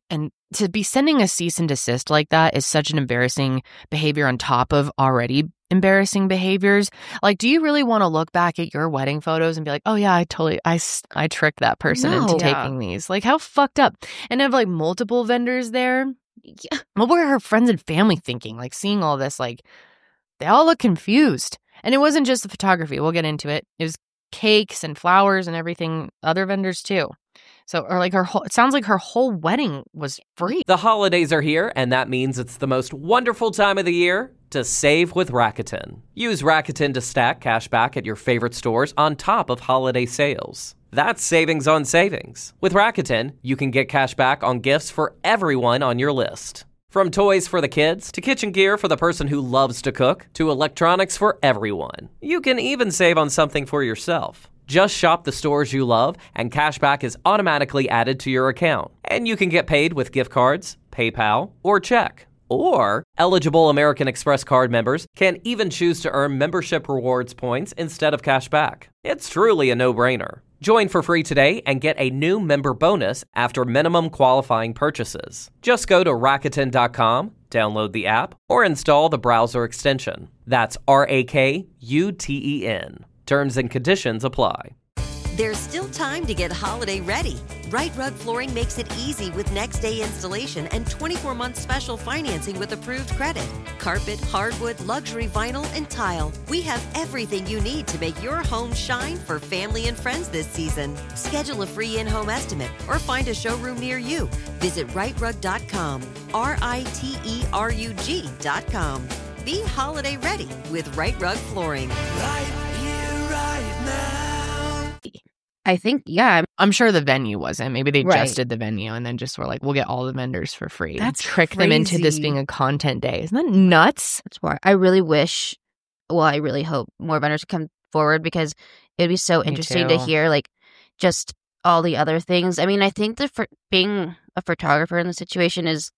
to be sending a cease and desist like that is such an embarrassing behavior on top of already embarrassing behaviors. Like, do you really want to look back at your wedding photos and be like, oh yeah, I totally, I, s- I tricked that person No. into Yeah. taking these? Like, how fucked up. And have like multiple vendors there. Yeah. What were her friends and family thinking? Like, seeing all this, like, they all look confused. And it wasn't just the photography. We'll get into it. It was cakes and flowers and everything, other vendors too. So, or like her whole, it sounds like her whole wedding was free. The holidays are here, and that means it's the most wonderful time of the year to save with Rakuten. Use Rakuten to stack cash back at your favorite stores on top of holiday sales. That's savings on savings. With Rakuten, you can get cash back on gifts for everyone on your list. From toys for the kids, to kitchen gear for the person who loves to cook, to electronics for everyone. You can even save on something for yourself. Just shop the stores you love, and cashback is automatically added to your account. And you can get paid with gift cards, PayPal, or check. Or, eligible American Express card members can even choose to earn membership rewards points instead of cashback. It's truly a no-brainer. Join for free today and get a new member bonus after minimum qualifying purchases. Just go to Rakuten dot com, download the app, or install the browser extension. That's R A K U T E N. Terms and conditions apply. There's still time to get holiday ready. Right Rug Flooring makes it easy with next day installation and twenty-four month special financing with approved credit. Carpet, hardwood, luxury vinyl, and tile. We have everything you need to make your home shine for family and friends this season. Schedule a free in-home estimate or find a showroom near you. Visit right rug dot com, R I T E R U G dot com. Be holiday ready with Right Rug Flooring. Right here, right now. I think, yeah. I'm sure the venue wasn't. Maybe they Right. just did the venue and then just were like, we'll get all the vendors for free. That's Trick them into this crazy. being a content day. Isn't that nuts? That's why I really wish, well, I really hope more vendors come forward because it'd be so Me interesting to too. hear, like, just all the other things. I mean, I think that for being a photographer in the situation is,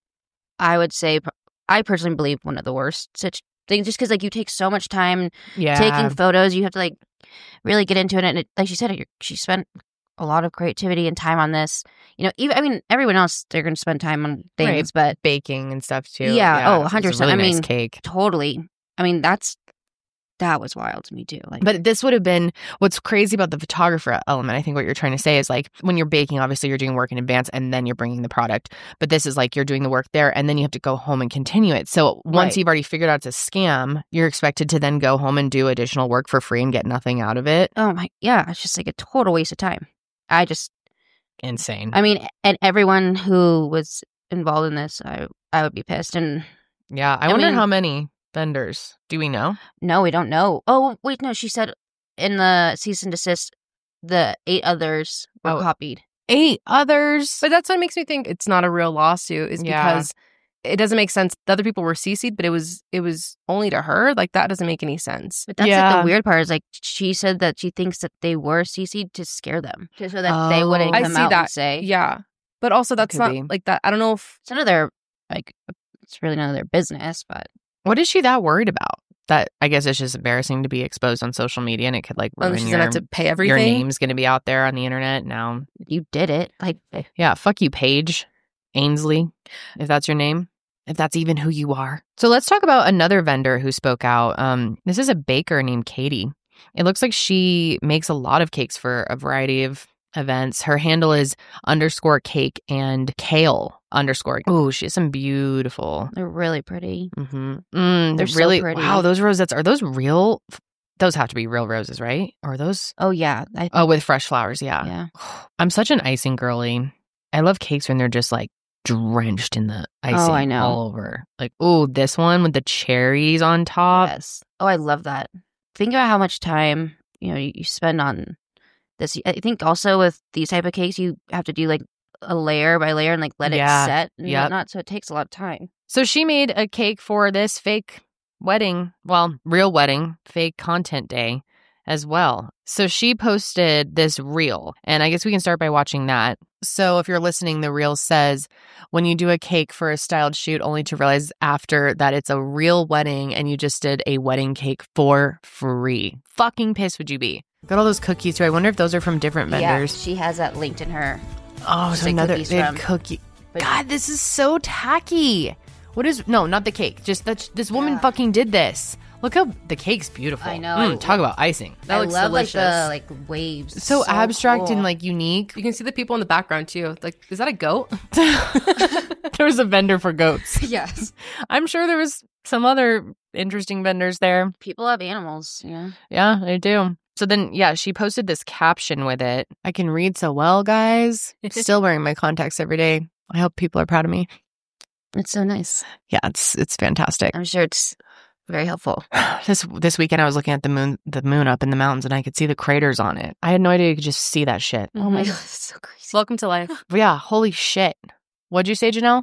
I would say, I personally believe one of the worst such things, just because, like, you take so much time Yeah. taking photos, you have to, like, really get into it. And it, like she said, it, she spent a lot of creativity and time on this. You know, even, I mean, everyone else, they're going to spend time on things, Right. but Baking and stuff too. Yeah, oh, it was one hundred a percent. really I nice mean, cake. totally. I mean, that's, that was wild to me too. Like, But this would have been what's crazy about the photographer element. I think what you're trying to say is like when you're baking, obviously you're doing work in advance and then you're bringing the product. But this is like you're doing the work there and then you have to go home and continue it. So once Right. you've already figured out it's a scam, you're expected to then go home and do additional work for free and get nothing out of it. oh my, yeah, it's just like a total waste of time. I just, Insane. I mean, and everyone who was involved in this, I, I would be pissed. And yeah. I, I wonder mean- how many vendors. Do we know? no, we don't know. Oh, wait, no, she said in the cease and desist, the eight others were Oh. copied. Eight others. But that's what makes me think it's not a real lawsuit is Yeah. because it doesn't make sense. The other people were C C'd, but it was it was only to her. Like that doesn't make any sense. But that's like Yeah. the weird part is like she said that she thinks that they were C C'd to scare them, just so that they Oh. wouldn't I come see out that. and say. Yeah. But also that's could not be. like that. I don't know if It's none of their, like, it's really none of their business, but What is she that worried about? That I guess it's just embarrassing to be exposed on social media and it could like um, ruin she's your, gonna have to pay your everything. name's going to be out there on the internet now. you did it. Like, Yeah, fuck you, Paige Ainsley, if that's your name, if that's even who you are. So let's talk about another vendor who spoke out. Um, this is a baker named Katie. It looks like she makes a lot of cakes for a variety of events. Her handle is underscore cake and kale underscore. Oh, she has some beautiful. they're really pretty. Mm-hmm. Mm, They're so really pretty. wow. Those rosettes, are those real? Those have to be real roses, right? Or are those? Oh, yeah. I, Oh, with fresh flowers. Yeah. yeah. I'm such an icing girly. I love cakes when they're just like drenched in the icing I know. all over. Like, oh, this one with the cherries on top. Yes. Oh, I love that. Think about how much time, you know, you, you spend on this. I think also with these type of cakes, you have to do like a layer by layer and like let Yeah. it set and Yep. whatnot. So it takes a lot of time. So she made a cake for this fake wedding, well, real wedding, fake content day as well. So she posted this reel, and I guess we can start by watching that. So if you're listening, the reel says, when you do a cake for a styled shoot only to realize after that it's a real wedding and you just did a wedding cake for free. Fucking pissed would you be? Got all those cookies too. I wonder if those are from different vendors. Yeah, she has that linked in her. Oh, Just so like another cookies they had from- cookie. But God, this is so tacky. What is, no, not the cake. Just that this woman Yeah. fucking did this. Look how the cake's beautiful. I know. Mm, talk about icing. That I looks love delicious. like the like waves. So, abstract cool. and like unique. You can see the people in the background too. Like, is that a goat? There was a vendor for goats. Yes. I'm sure there was some other interesting vendors there. People have animals, yeah. Yeah, they do. So then, yeah, she posted this caption with it. I can read so well, guys. Still wearing my contacts every day. I hope people are proud of me. It's so nice. Yeah, it's it's fantastic. I'm sure it's very helpful. This this weekend, I was looking at the moon, the moon up in the mountains, and I could see the craters on it. I had no idea you could just see that shit. Oh my Mhm. god, it's so crazy. Welcome to life. But yeah, holy shit. What'd you say, Janelle?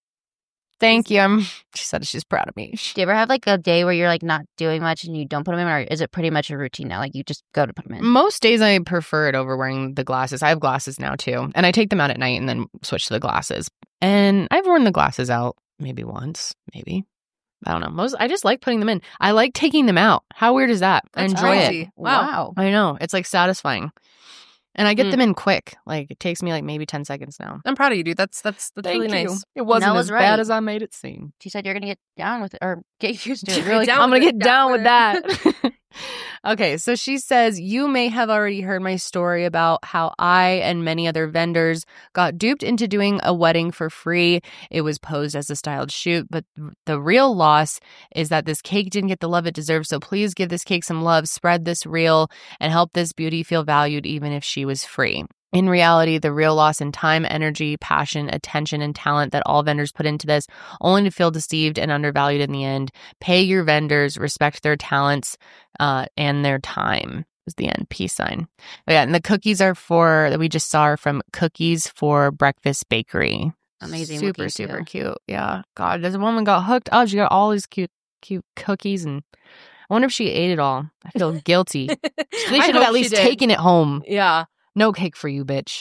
Thank you. I'm, she said she's proud of me. Do you ever have like a day where you're like not doing much and you don't put them in, or is it pretty much a routine now? Like you just go to put them in? Most days I prefer it over wearing the glasses. I have glasses now too. And I take them out at night and then switch to the glasses. And I've worn the glasses out maybe once, maybe. I don't know. Most I just like putting them in. I like taking them out. How weird is that? That's I enjoy crazy. it. Wow. I know. It's like satisfying. And I get Mm. them in quick. Like it takes me like maybe ten seconds now. I'm proud of you, dude. That's that's that's really nice. It wasn't That as was bad right. as I made it seem. She said you're gonna get down with it or get used to it. Get You're like, down I'm with gonna it, get down with down that. Okay, so she says, you may have already heard my story about how I and many other vendors got duped into doing a wedding for free. It was posed as a styled shoot, but the real loss is that this cake didn't get the love it deserves. So please give this cake some love, spread this reel, and help this beauty feel valued even if she was free. In reality, the real loss in time, energy, passion, attention, and talent that all vendors put into this, only to feel deceived and undervalued in the end. Pay your vendors, respect their talents uh, and their time. Is the end. Peace sign. Oh, yeah, and the cookies are for, that we just saw are from Cookies for Breakfast Bakery. Amazing Super, looking, super too. cute. Yeah. God, this woman got hooked up. She got all these cute, cute cookies, and I wonder if she ate it all. I feel guilty. They I should have hope at she least did. taken it home. Yeah. No cake for you, bitch.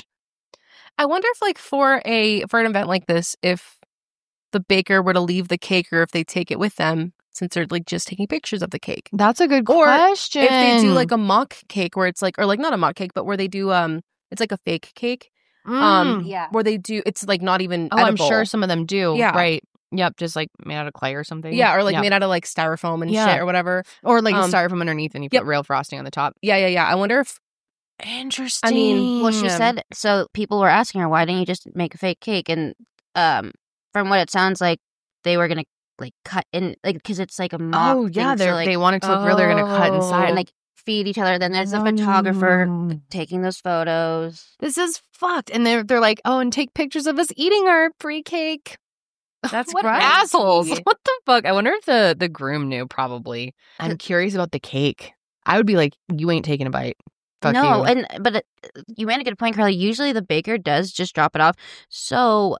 I wonder if, like, for a for an event like this, if the baker were to leave the cake or if they take it with them, since they're like just taking pictures of the cake. That's a good Or question. If they do like a mock cake where it's like, or like not a mock cake, but where they do um, it's like a fake cake. Um, Mm. Yeah. where they do, it's like not even. Oh, I'm edible. sure some of them do. Yeah. Right. Yep. Just like made out of clay or something. Yeah, or like Yep. made out of like styrofoam and Yeah. shit or whatever. Or like um, a styrofoam underneath and you yep. put real frosting on the top. Yeah, yeah, yeah. I wonder if Interesting. I mean, Well, she said, so people were asking her, why didn't you just make a fake cake? And um, from what it sounds like, they were going to like cut in, like, because it's like a mock Oh, yeah. thing, so, They like, they want it to look real. They're going to cut Oh. inside. and like feed each other. Then there's a Oh, photographer no. taking those photos. This is fucked. And they're, they're like, oh, and take pictures of us eating our free cake. That's what crazy. assholes. What the fuck? I wonder if the, the groom knew, probably. I'm curious about the cake. I would be like, you ain't taking a bite. Fuck no, you. and but it, you made a good point, Carly. Usually the baker does just drop it off. So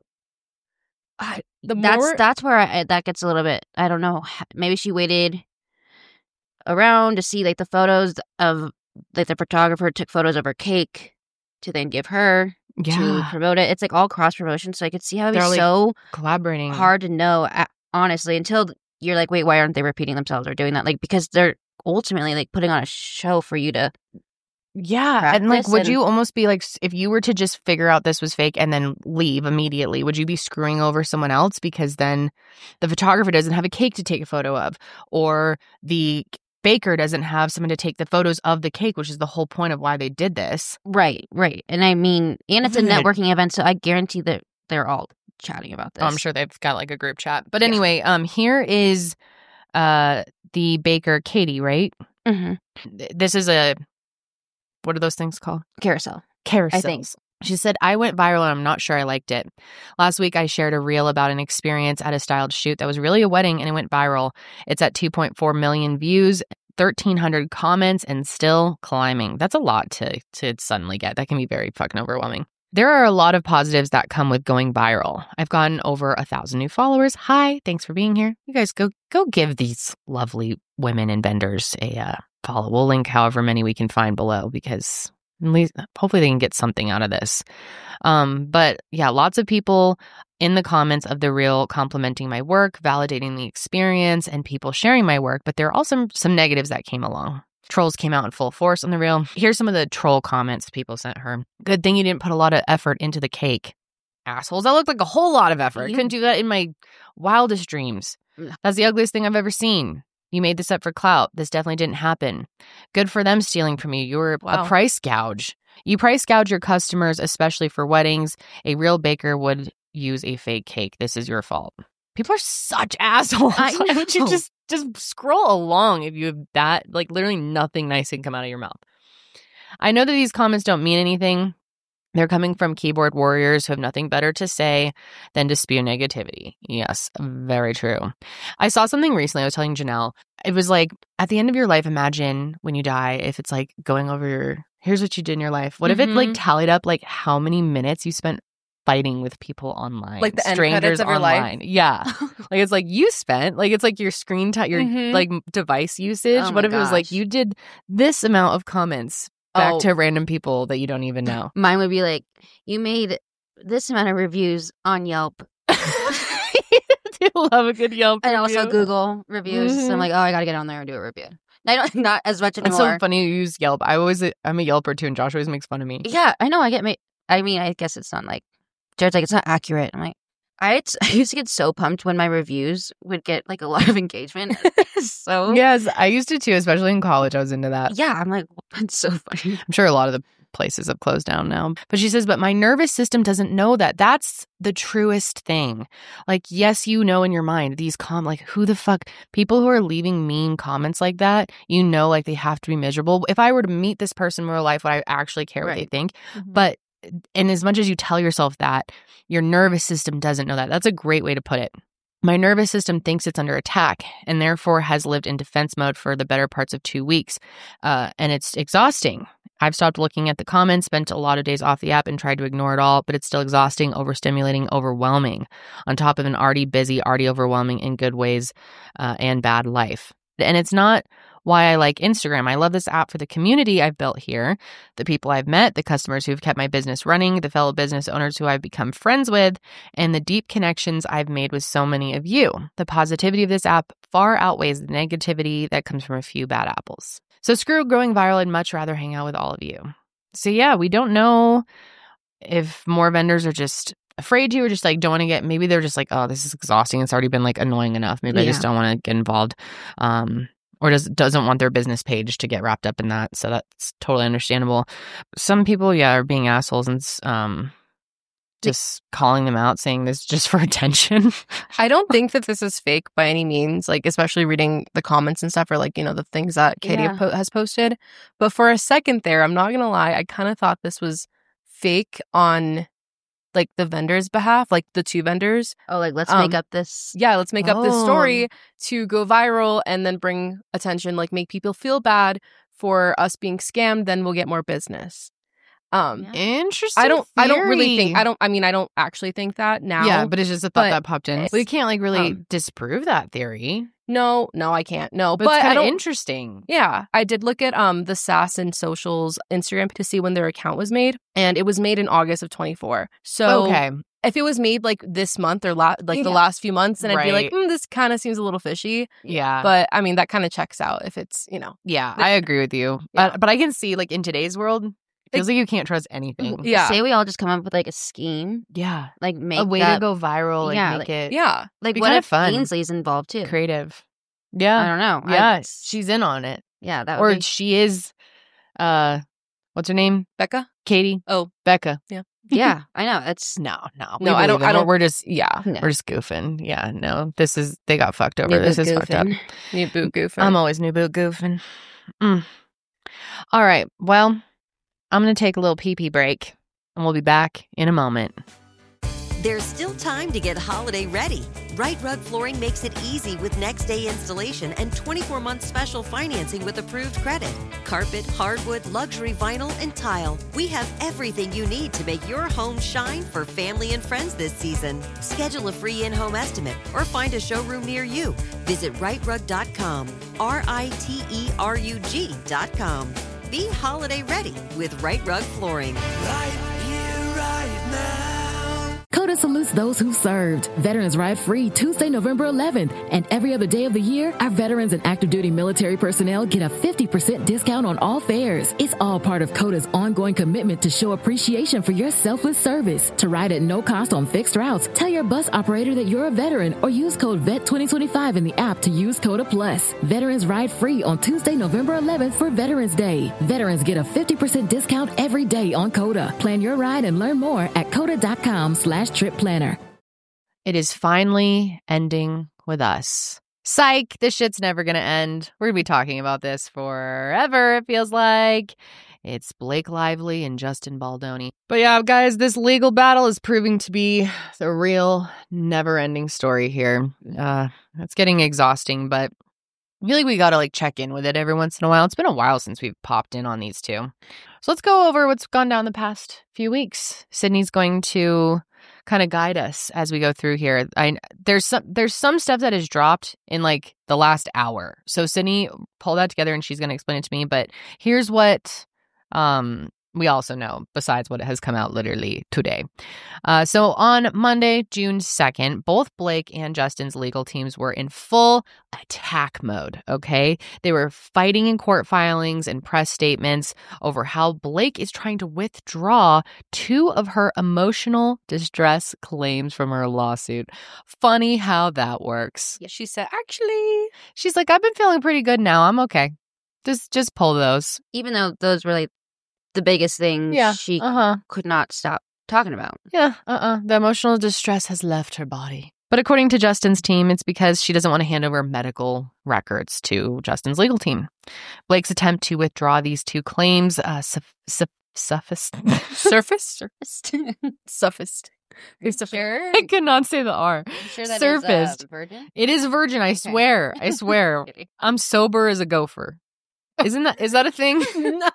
I, The that's more that's where I, that gets a little bit. I don't know. Maybe she waited around to see like the photos of like the photographer took photos of her cake to then give her to yeah. promote it. It's like all cross promotion. So I could see how it'd They're, be like, so Collaborating. hard to know, a- honestly, until you're like, wait, why aren't they repeating themselves or doing that? Like because they're ultimately like putting on a show for you to. Yeah. And like, practice would and- you almost be like, s- if you were to just figure out this was fake and then leave immediately, would you be screwing over someone else? Because then the photographer doesn't have a cake to take a photo of, or the baker doesn't have someone to take the photos of the cake, which is the whole point of why they did this. Right, right. And I mean, and it's a Good. networking event, so I guarantee that they're all chatting about this. Oh, I'm sure they've got like a group chat. But Yeah. anyway, um, here is uh the baker, Katie, right? hmm Th- This is a, what are those things called? Carousel. Carousels. I think. She said, I went viral and I'm not sure I liked it. Last week, I shared a reel about an experience at a styled shoot that was really a wedding and it went viral. It's at two point four million views, thirteen hundred comments, and still climbing. That's a lot to, to suddenly get. That can be very fucking overwhelming. There are a lot of positives that come with going viral. I've gotten over a thousand new followers. Hi, thanks for being here. You guys go go give these lovely women and vendors a uh, follow. We'll link however many we can find below because at least hopefully they can get something out of this. Um, but yeah, lots of people in the comments of the reel complimenting my work, validating the experience, and people sharing my work. But there are also some negatives that came along. Trolls came out in full force on the reel. Here's some of the troll comments people sent her. Good thing you didn't put a lot of effort into the cake. assholes. That looked like a whole lot of effort. I You- couldn't do that in my wildest dreams. Yeah. That's the ugliest thing I've ever seen. You made this up for clout. This definitely didn't happen. Good for them stealing from you. You were Wow. a price gouge. You price gouge your customers, especially for weddings. A real baker would use a fake cake. This is your fault. People are such assholes. I Why don't you know. just just scroll along if you have that, like literally nothing nice can come out of your mouth. I know that these comments don't mean anything. They're coming from keyboard warriors who have nothing better to say than to spew negativity. Yes, very true. I saw something recently. I was telling Janelle. It was like, at the end of your life, imagine when you die, if it's like going over your, here's what you did in your life. What if it like Mhm. tallied up like how many minutes you spent fighting with people online? Like the end strangers credits of your life? online. Yeah. Like it's like you spent, like it's like your screen time, your Mhm. like device usage. Oh What my if it was like gosh. you did this amount of comments back Oh. to random people that you don't even know? Mine would be like, you made this amount of reviews on Yelp I love a good Yelp and also review. Google reviews. So Mhm. I'm like, oh, I got to get on there and do a review. I don't, not as much It's anymore. so funny you use Yelp. I always, I'm a Yelper too, and Josh always makes fun of me. Yeah, I know. I get made. I mean, I guess it's not like Jared's like it's not accurate. I'm like, I I used to get so pumped when my reviews would get like a lot of engagement. so Yes, I used to too, especially in college. I was into that. yeah, I'm like, it's so funny. I'm sure a lot of the places have closed down now. But she says, but my nervous system doesn't know that. That's the truest thing. Like, yes, you know in your mind, these com like who the fuck people who are leaving mean comments like that, you know, like they have to be miserable. If I were to meet this person in real life, would I actually care what they Right. think? But and as much as you tell yourself that, your nervous system doesn't know that. That's a great way to put it. My nervous system thinks it's under attack and therefore has lived in defense mode for the better parts of two weeks. Uh, and it's exhausting. I've stopped looking at the comments, spent a lot of days off the app and tried to ignore it all, but it's still exhausting, overstimulating, overwhelming, on top of an already busy, already overwhelming in good ways uh, and bad life. And it's not why I like Instagram. I love this app for the community I've built here, the people I've met, the customers who've kept my business running, the fellow business owners who I've become friends with, and the deep connections I've made with so many of you. The positivity of this app far outweighs the negativity that comes from a few bad apples. So screw going viral. I'd much rather hang out with all of you. So yeah, we don't know if more vendors are just afraid to or just like don't want to get, maybe they're just like, oh, this is exhausting. It's already been like annoying enough. Maybe I just Yeah. don't want to get involved. Um, or does, doesn't want their business page to get wrapped up in that. So that's totally understandable. Some people, yeah, are being assholes and um, just calling them out, saying this just for attention. I don't think that this is fake by any means, like especially reading the comments and stuff or like, you know, the things that Katie Yeah. po- has posted. But for a second there, I'm not going to lie, I kind of thought this was fake on like the vendor's behalf, like the two vendors. Oh, like let's Um, make up this. Yeah, let's make up this Oh. story to go viral and then bring attention, like make people feel bad for us being scammed, then we'll get more business. Um Yeah. Interesting. I don't I don't really think theory. I don't I mean I don't actually think that now. Yeah, but it's just a thought but that popped in. it's- We can't like really um, disprove that theory. no, no, I can't. No, But, but, it's I kind of don't interesting. Yeah, I did look at um the Sass and Socials Instagram to see when their account was made, and it was made in August of twenty-four. So Okay. if it was made like this month or la- like the Yeah. last few months, then I'd be like, Right. mm, this kind of seems a little fishy. Yeah. But I mean, that kind of checks out if it's you know, yeah, I agree with you. Yeah. Uh, but I can see like in today's world, it feels like you can't trust anything. yeah, Say we all just come up with like a scheme, Yeah. like make A way that, to go viral, like Yeah, make like- it yeah. like be what kinda if fun. Ainsley's involved too? creative. I Yeah. don't know. I- Yeah, she's in on it. yeah, that would Or be, she is uh what's her name? Becca. Katie? Oh. Becca. yeah, I know. It's No, no. No, we I don't- believe them. I don't- We're just yeah, No. we're just goofing. Yeah, no. This is they got fucked over. New This boot is fucked up. goofing. New boot goofing. I'm always new boot goofing. Mm. All right. Well, I'm going to take a little pee-pee break, and we'll be back in a moment. There's still time to get holiday ready. Right Rug Flooring makes it easy with next day installation and twenty-four month special financing with approved credit. Carpet, hardwood, luxury vinyl, and tile. We have everything you need to make your home shine for family and friends this season. Schedule a free in-home estimate or find a showroom near you. Visit right rug dot com, R I T E R U G dot com. Be holiday ready with Right Rug Flooring. Right here, right now. Coda Veterans salutes those who served. Veterans Ride Free Tuesday, November eleventh. And every other day of the year, our veterans and active duty military personnel get a fifty percent discount on all fares. It's all part of CODA's ongoing commitment to show appreciation for your selfless service. To ride at no cost on fixed routes, tell your bus operator that you're a veteran or use code V E T twenty twenty-five in the app to use CODA Plus. Veterans Ride Free on Tuesday, November eleventh for Veterans Day. Veterans get a fifty percent discount every day on CODA. Plan your ride and learn more at coda.com slash trip planner. It is finally ending with us. Psych, this shit's never going to end. We're going to be talking about this forever, it feels like. It's Blake Lively and Justin Baldoni. But yeah, guys, this legal battle is proving to be the real never-ending story here. Uh, it's getting exhausting, but I feel like we got to like check in with it every once in a while. It's been a while since we've popped in on these two. So let's go over what's gone down the past few weeks. Sydney's going to kind of guide us as we go through here. I there's some there's some stuff that is dropped in like the last hour. So Sydney pulled that together and she's going to explain it to me. But here's what um we also know besides what has come out literally today. Uh, so on Monday, June second, both Blake and Justin's legal teams were in full attack mode, okay? They were fighting in court filings and press statements over how Blake is trying to withdraw two of her emotional distress claims from her lawsuit. Funny how that works. Yeah, she said, actually, she's like, I've been feeling pretty good now. I'm okay. Just, just pull those. Even though those were like the biggest thing yeah, she uh-huh. could not stop talking about. Yeah, uh-uh. The emotional distress has left her body. But according to Justin's team, it's because she doesn't want to hand over medical records to Justin's legal team. Blake's attempt to withdraw these two claims uh, su- su- suffused. Surfaced? Surfaced. Suffused. Are you sure? I cannot say the R. Are you sure that Surfaced. is uh, virgin? It is virgin, I Okay. swear. I swear. I'm sober as a gopher. Isn't that, is that a thing? No.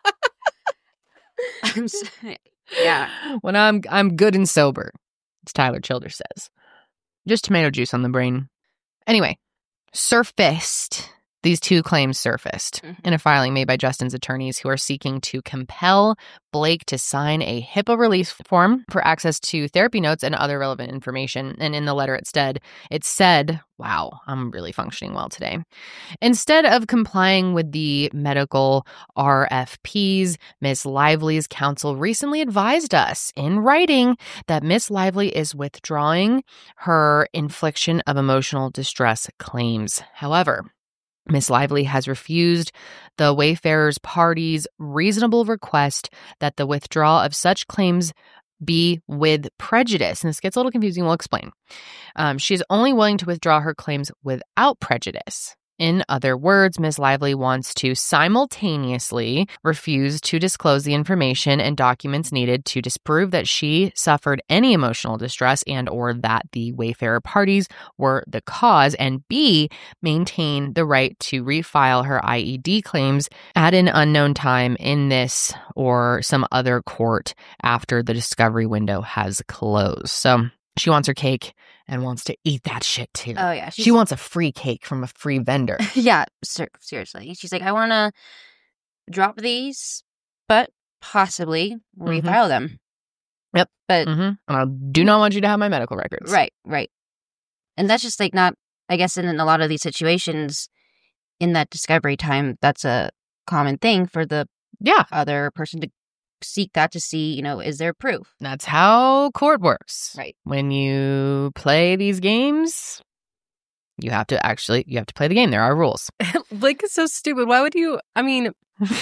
I'm so, yeah. When I'm I'm good and sober, as Tyler Childers says. Just tomato juice on the brain. Anyway, surfaced. These two claims surfaced Mm-hmm. in a filing made by Justin's attorneys who are seeking to compel Blake to sign a HIPAA release form for access to therapy notes and other relevant information. And in the letter instead, it said, wow, I'm really functioning well today. Instead of complying with the medical R F Ps, Miss Lively's counsel recently advised us in writing that Miss Lively is withdrawing her infliction of emotional distress claims. However, Miss Lively has refused the Wayfarers Party's reasonable request that the withdrawal of such claims be with prejudice. And this gets a little confusing. We'll explain. Um, she is only willing to withdraw her claims without prejudice. In other words, Miz Lively wants to simultaneously refuse to disclose the information and documents needed to disprove that she suffered any emotional distress and or that the Wayfarer parties were the cause, and B, maintain the right to refile her I E D claims at an unknown time in this or some other court after the discovery window has closed. So she wants her cake and wants to eat that shit too. Oh, yeah. She wants a free cake from a free vendor. Yeah, ser- seriously. She's like, I want to drop these, but possibly refile Mhm. them. Yep. But, Mm-hmm. And I do not want you to have my medical records. right, right. And that's just like not, I guess, in a lot of these situations, in that discovery time, that's a common thing for the Yeah. other person to seek that to see, you know, is there proof? That's how court works. Right. When you play these games, you have to actually, you have to play the game. There are rules. Blake is so stupid. Why would you? I mean,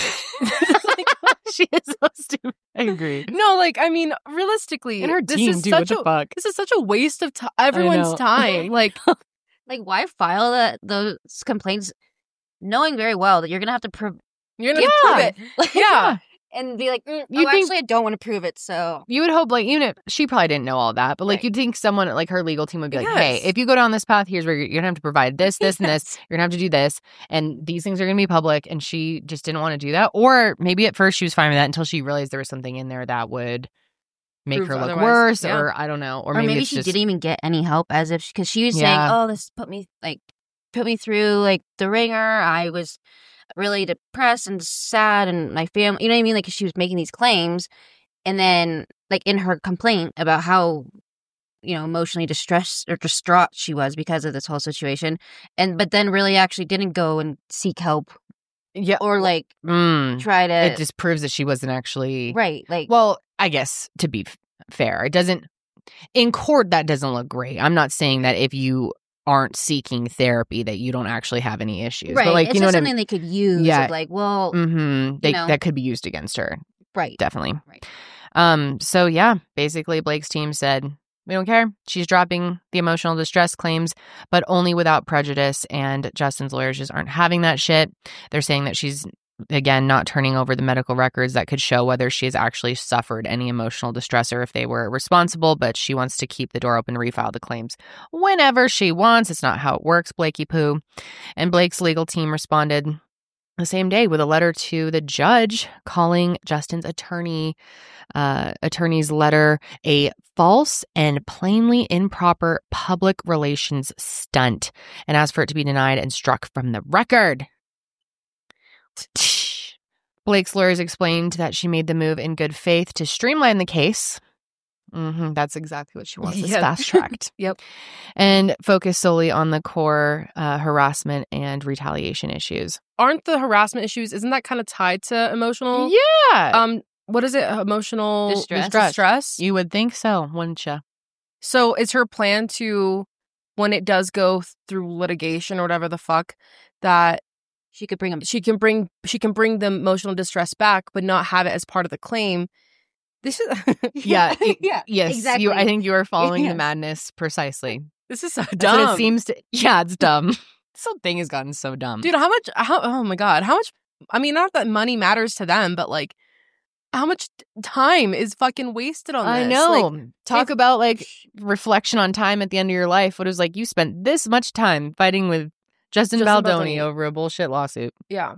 She is so stupid. I agree. no, like, I mean, realistically, And her this team, is dude, such what the a fuck? this is such a waste of ti everyone's know. time. Like, Like, why file that those complaints knowing very well that you're going to have to prove you're gonna Yeah. prove it. Like, Yeah. and be like, mm, You oh, think- actually, I don't want to prove it, so. You would hope, like, even if she probably didn't know all that, but like, Right. you'd think someone like her legal team would be like, hey, Yes. if you go down this path, here's where you're, you're gonna have to provide this, this, and this. Yes. You're gonna have to do this, and these things are gonna be public. And she just didn't want to do that, or maybe at first she was fine with that until she realized there was something in there that would make Prove her look otherwise, worse, yeah. or I don't know, or, Or maybe, it's she just, didn't even get any help, as if, because she was saying, Yeah. oh, this put me, like, put me through, like, the ringer. I was really depressed and sad, and my family, you know what I mean? Like, she was making these claims, and then, like, in her complaint about how you know, emotionally distressed or distraught she was because of this whole situation. And but then really actually didn't go and seek help. Yeah. Or like Mm. try to It just proves that she wasn't actually right. Like Well, I guess to be f- fair, it doesn't in court that doesn't look great. I'm not saying that if you aren't seeking therapy that you don't actually have any issues. right. But like it's you know just what I something mean? they could use. Yeah. Of like, well, Mm-hmm. They, know. that could be used against her. right. Definitely. Right. Um, so yeah, basically Blake's team said, we don't care. She's dropping the emotional distress claims, but only without prejudice. And Justin's lawyers just aren't having that shit. They're saying that she's, again, not turning over the medical records that could show whether she has actually suffered any emotional distress or if they were responsible, but she wants to keep the door open to refile the claims whenever she wants. It's not how it works, Blakey Poo. And Blake's legal team responded the same day with a letter to the judge calling Justin's attorney uh, attorney's letter a false and plainly improper public relations stunt and asked for it to be denied and struck from the record. Blake's lawyers explained that she made the move in good faith to streamline the case. Mm-hmm, that's exactly what she wants. It's Yep. fast-tracked. Yep. And focus solely on the core uh, harassment and retaliation issues. Aren't the harassment issues, isn't that kind of tied to emotional? Yeah. Um, what is it? Emotional Distress. distress? You would think so, wouldn't you? So is her plan to, when it does go through litigation or whatever the fuck, that She could bring them. she can bring she can bring the emotional distress back, but not have it as part of the claim? This is Yeah. it- yeah. Yes. exactly. You, I think you are following the Yes. madness precisely. This is so That's dumb. what it seems to. Yeah, it's dumb. This whole thing has gotten so dumb. Dude, how much? How? Oh my god, how much? I mean, not that money matters to them, but like, how much t- time is fucking wasted on this? I know. Like, Talk if- about like reflection on time at the end of your life. What is like you spent this much time fighting with Justin, Justin Baldoni, Baldoni. over a bullshit lawsuit. yeah.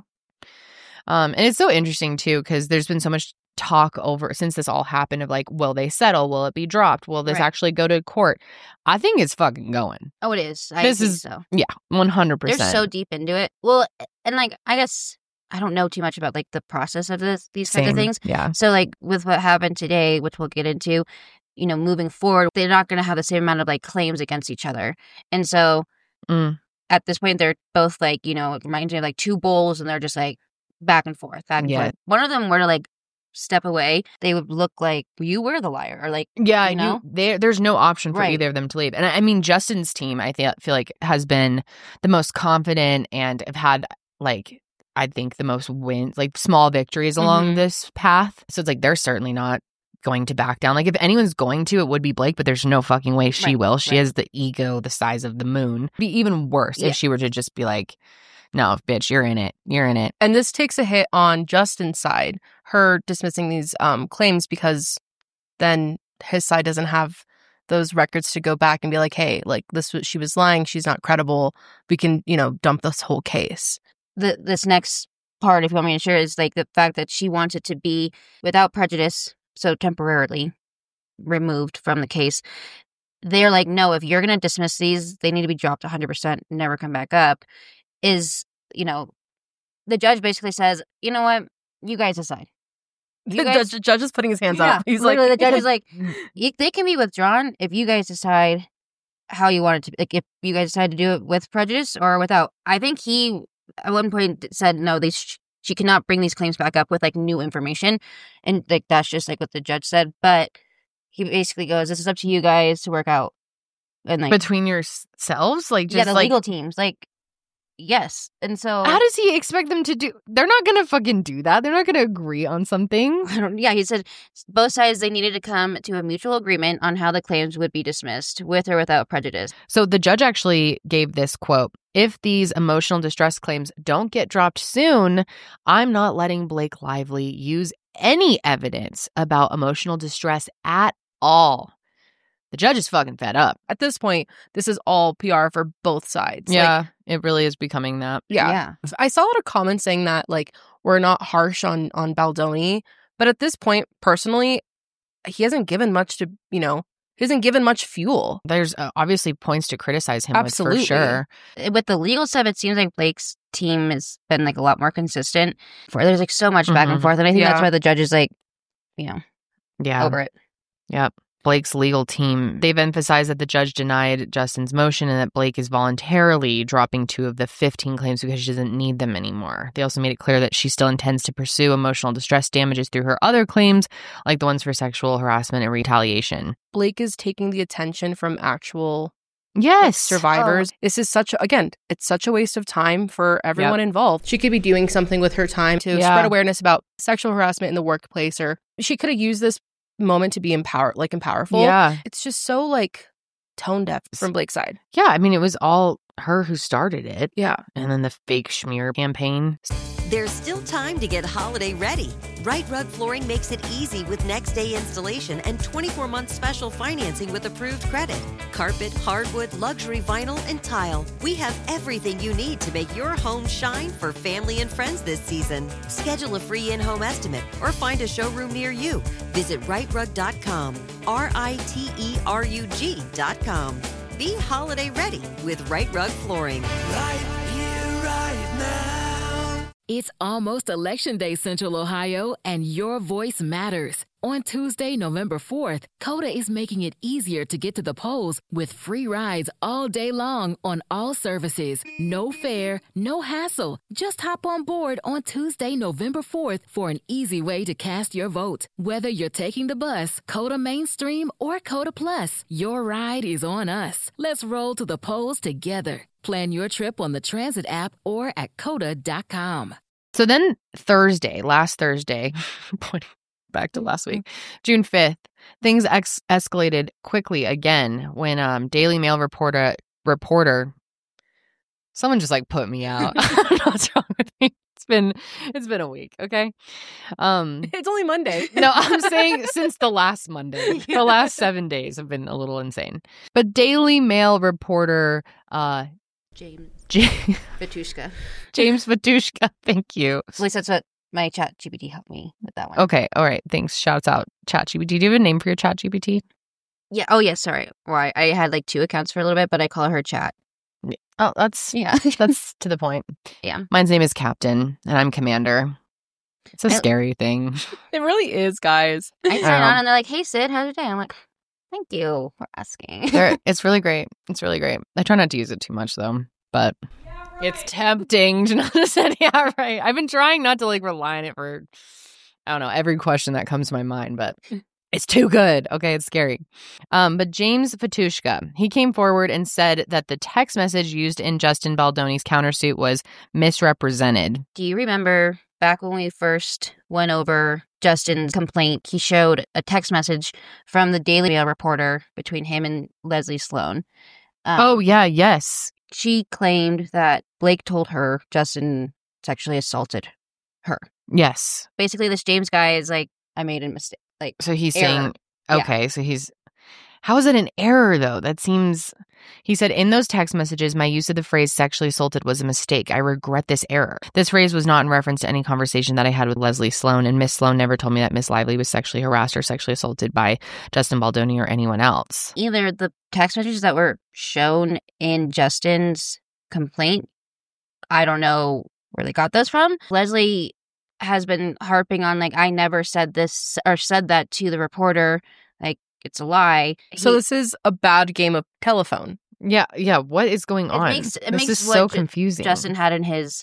Um, and it's so interesting too because there's been so much talk over since this all happened of like, will they settle? Will it be dropped? Will this Right. actually go to court? I think it's fucking going. Oh, it is. I This think is- so. Yeah, one hundred They're percent. so deep into it. Well, and like I guess I don't know too much about like the process of this these kinds of things. Yeah. So like with what happened today, which we'll get into, you know, moving forward, they're not going to have the same amount of like claims against each other. And so Mm. at this point, they're both like, you know, it reminds me of like two bulls and they're just like back and forth, back and Yeah. forth. One of them were to like step away, they would look like you were the liar or like, Yeah, you you know? there. There's no option for Right. either of them to leave, and I I mean Justin's team. I feel feel like has been the most confident and have had like I think the most wins, like small victories along Mhm. this path. So it's like they're certainly not going to back down. Like if anyone's going to, it would be Blake, but there's no fucking way she Right, will. She right. has the ego the size of the moon. It'd be even worse Yeah. if she were to just be like, "No, bitch, you're in it. You're in it." And this takes a hit on Justin's side, her dismissing these um, claims, because then his side doesn't have those records to go back and be like, hey, like this was, she was lying. She's not credible. We can, you know, dump this whole case. the this next part, if you want me to share, is like the fact that she wants it to be without prejudice, so temporarily removed from the case. They're like, no, if you're going to dismiss these, they need to be dropped one hundred percent, never come back up. Is, you know, the judge basically says, you know what, you guys decide. You The guys, judge, judge is putting his hands yeah, up. He's like, literally, the judge is like, you, they can be withdrawn if you guys decide how you want it to be. Like, if you guys decide to do it with prejudice or without. I think he, at one point, said, no, they sh- she cannot bring these claims back up with, like, new information. And, like, that's just, like, what the judge said. But he basically goes, this is up to you guys to work out. And, like, Between yourselves, like just yeah, the like legal teams, like, yes. And so, how does he expect them to do? They're not gonna fucking do that. They're not gonna agree on something. I don't, yeah, he said both sides, they needed to come to a mutual agreement on how the claims would be dismissed, with or without prejudice. So the judge actually gave this quote: "If these emotional distress claims don't get dropped soon, I'm not letting Blake Lively use any evidence about emotional distress at all." The judge is fucking fed up. at this point, this is all P R for both sides. Like, it really is becoming that. yeah. Yeah. I saw a lot of comments saying that, like, we're not harsh on, on Baldoni. But at this point, personally, he hasn't given much to, you know, he hasn't given much fuel. There's uh, obviously points to criticize him Absolutely. with for sure. With the legal stuff, it seems like Blake's team has been like a lot more consistent. For there's like so much back and Mhm. forth, and I think that's Yeah. why the judge is like, you know, Yeah. over it. Yep. Blake's legal team, they've emphasized that the judge denied Justin's motion and that Blake is voluntarily dropping two of the fifteen claims because she doesn't need them anymore. They also made it clear that she still intends to pursue emotional distress damages through her other claims, like the ones for sexual harassment and retaliation. Blake is taking the attention from actual yes survivors. Oh. This is such a, again, it's such a waste of time for everyone yep. involved. She could be doing something with her time to yeah. spread awareness about sexual harassment in the workplace, or she could have used this moment to be empowered, like and powerful. Yeah. It's just so like tone deaf from Blake's side. Yeah, I mean, it was all her who started it. Yeah. And then the fake schmear campaign. There's still time to get holiday ready. Right Rug Flooring makes it easy with next day installation and twenty-four month special financing with approved credit. Carpet, hardwood, luxury vinyl, and tile. We have everything you need to make your home shine for family and friends this season. Schedule a free in-home estimate or find a showroom near you. Visit right rug dot com. R I T E R U G dot com. Be holiday ready with Right Rug Flooring. Right here, right now. It's almost Election Day, Central Ohio, and your voice matters. On Tuesday, November fourth, Coda is making it easier to get to the polls with free rides all day long on all services. No fare, no hassle. Just hop on board on Tuesday, November fourth for an easy way to cast your vote. Whether you're taking the bus, Coda Mainstream, or Coda Plus, your ride is on us. Let's roll to the polls together. Plan your trip on the Transit app or at coda dot com. So then Thursday, last Thursday, back to last week, June fifth, things ex- escalated quickly again when um, Daily Mail reporter, reporter, someone just like put me out. I don't know what's wrong with me. It's been, it's been a week, okay? Um, it's only Monday. No, I'm saying since the last Monday. Yeah. The last seven days have been a little insane. But Daily Mail reporter... Uh, James J- Fatushka. James Fatushka, thank you. At least that's what my Chat G P T helped me with that one. Okay, all right, thanks. Shouts out Chat G P T. Do you have a name for your Chat G P T? Yeah. Oh, yeah. Sorry. Well, I, I had like two accounts for a little bit, but I call her Chat. Oh, that's yeah. That's to the point. Yeah. Mine's name is Captain, and I'm Commander. It's a I, scary thing. It really is, guys. I sign on, and they're like, "Hey, Sid, how's your day?" I'm like, "Thank you for asking." It's really great. It's really great. I try not to use it too much, though. But yeah, right. It's tempting to not say, yeah, right. I've been trying not to like rely on it for, I don't know, every question that comes to my mind, but it's too good. Okay, it's scary. Um, but James Fatushka, he came forward and said that the text message used in Justin Baldoni's countersuit was misrepresented. Do you remember back when we first went over Justin's complaint, he showed a text message from the Daily Mail reporter between him and Leslie Sloan. Um, oh, yeah, yes. She claimed that Blake told her Justin sexually assaulted her. Yes. Basically, this James guy is like, I made a mistake. Like, so he's error. saying, okay, yeah. so he's, how is it an error, though? That seems, he said, in those text messages, my use of the phrase sexually assaulted was a mistake. I regret this error. This phrase was not in reference to any conversation that I had with Leslie Sloan, and Miss Sloan never told me that Miss Lively was sexually harassed or sexually assaulted by Justin Baldoni or anyone else. Either the text messages that were shown in Justin's complaint, I don't know where they got those from. Leslie has been harping on, like, I never said this or said that to the reporter. Like, it's a lie. So he, this is a bad game of telephone. Yeah, yeah. What is going it on? Makes, it this makes is so J- confusing. Justin had in his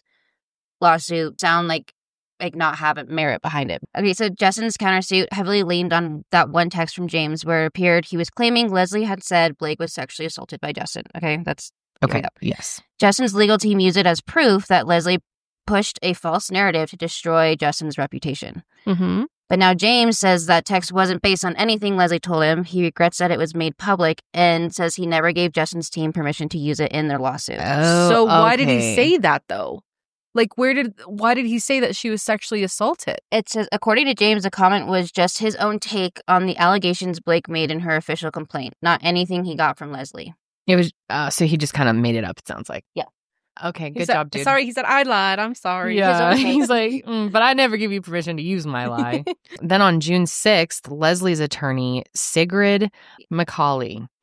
lawsuit sound like like not have a merit behind it. Okay, so Justin's countersuit heavily leaned on that one text from James where it appeared he was claiming Leslie had said Blake was sexually assaulted by Justin. Okay, that's okay. Yes. Justin's legal team used it as proof that Leslie pushed a false narrative to destroy Justin's reputation. Mm-hmm. But now James says that text wasn't based on anything Leslie told him. He regrets that it was made public and says he never gave Justin's team permission to use it in their lawsuit. Oh, so why okay. did he say that, though? Like, where did, why did he say that she was sexually assaulted? It says, according to James, the comment was just his own take on the allegations Blake made in her official complaint, not anything he got from Leslie. It was, uh, so he just kind of made it up, it sounds like. Yeah. Okay, good said, job, dude. Sorry, he said, I lied. I'm sorry. Yeah, he's like, mm, but I never give you permission to use my lie. Then on June sixth, Leslie's attorney, Sigrid McCauley,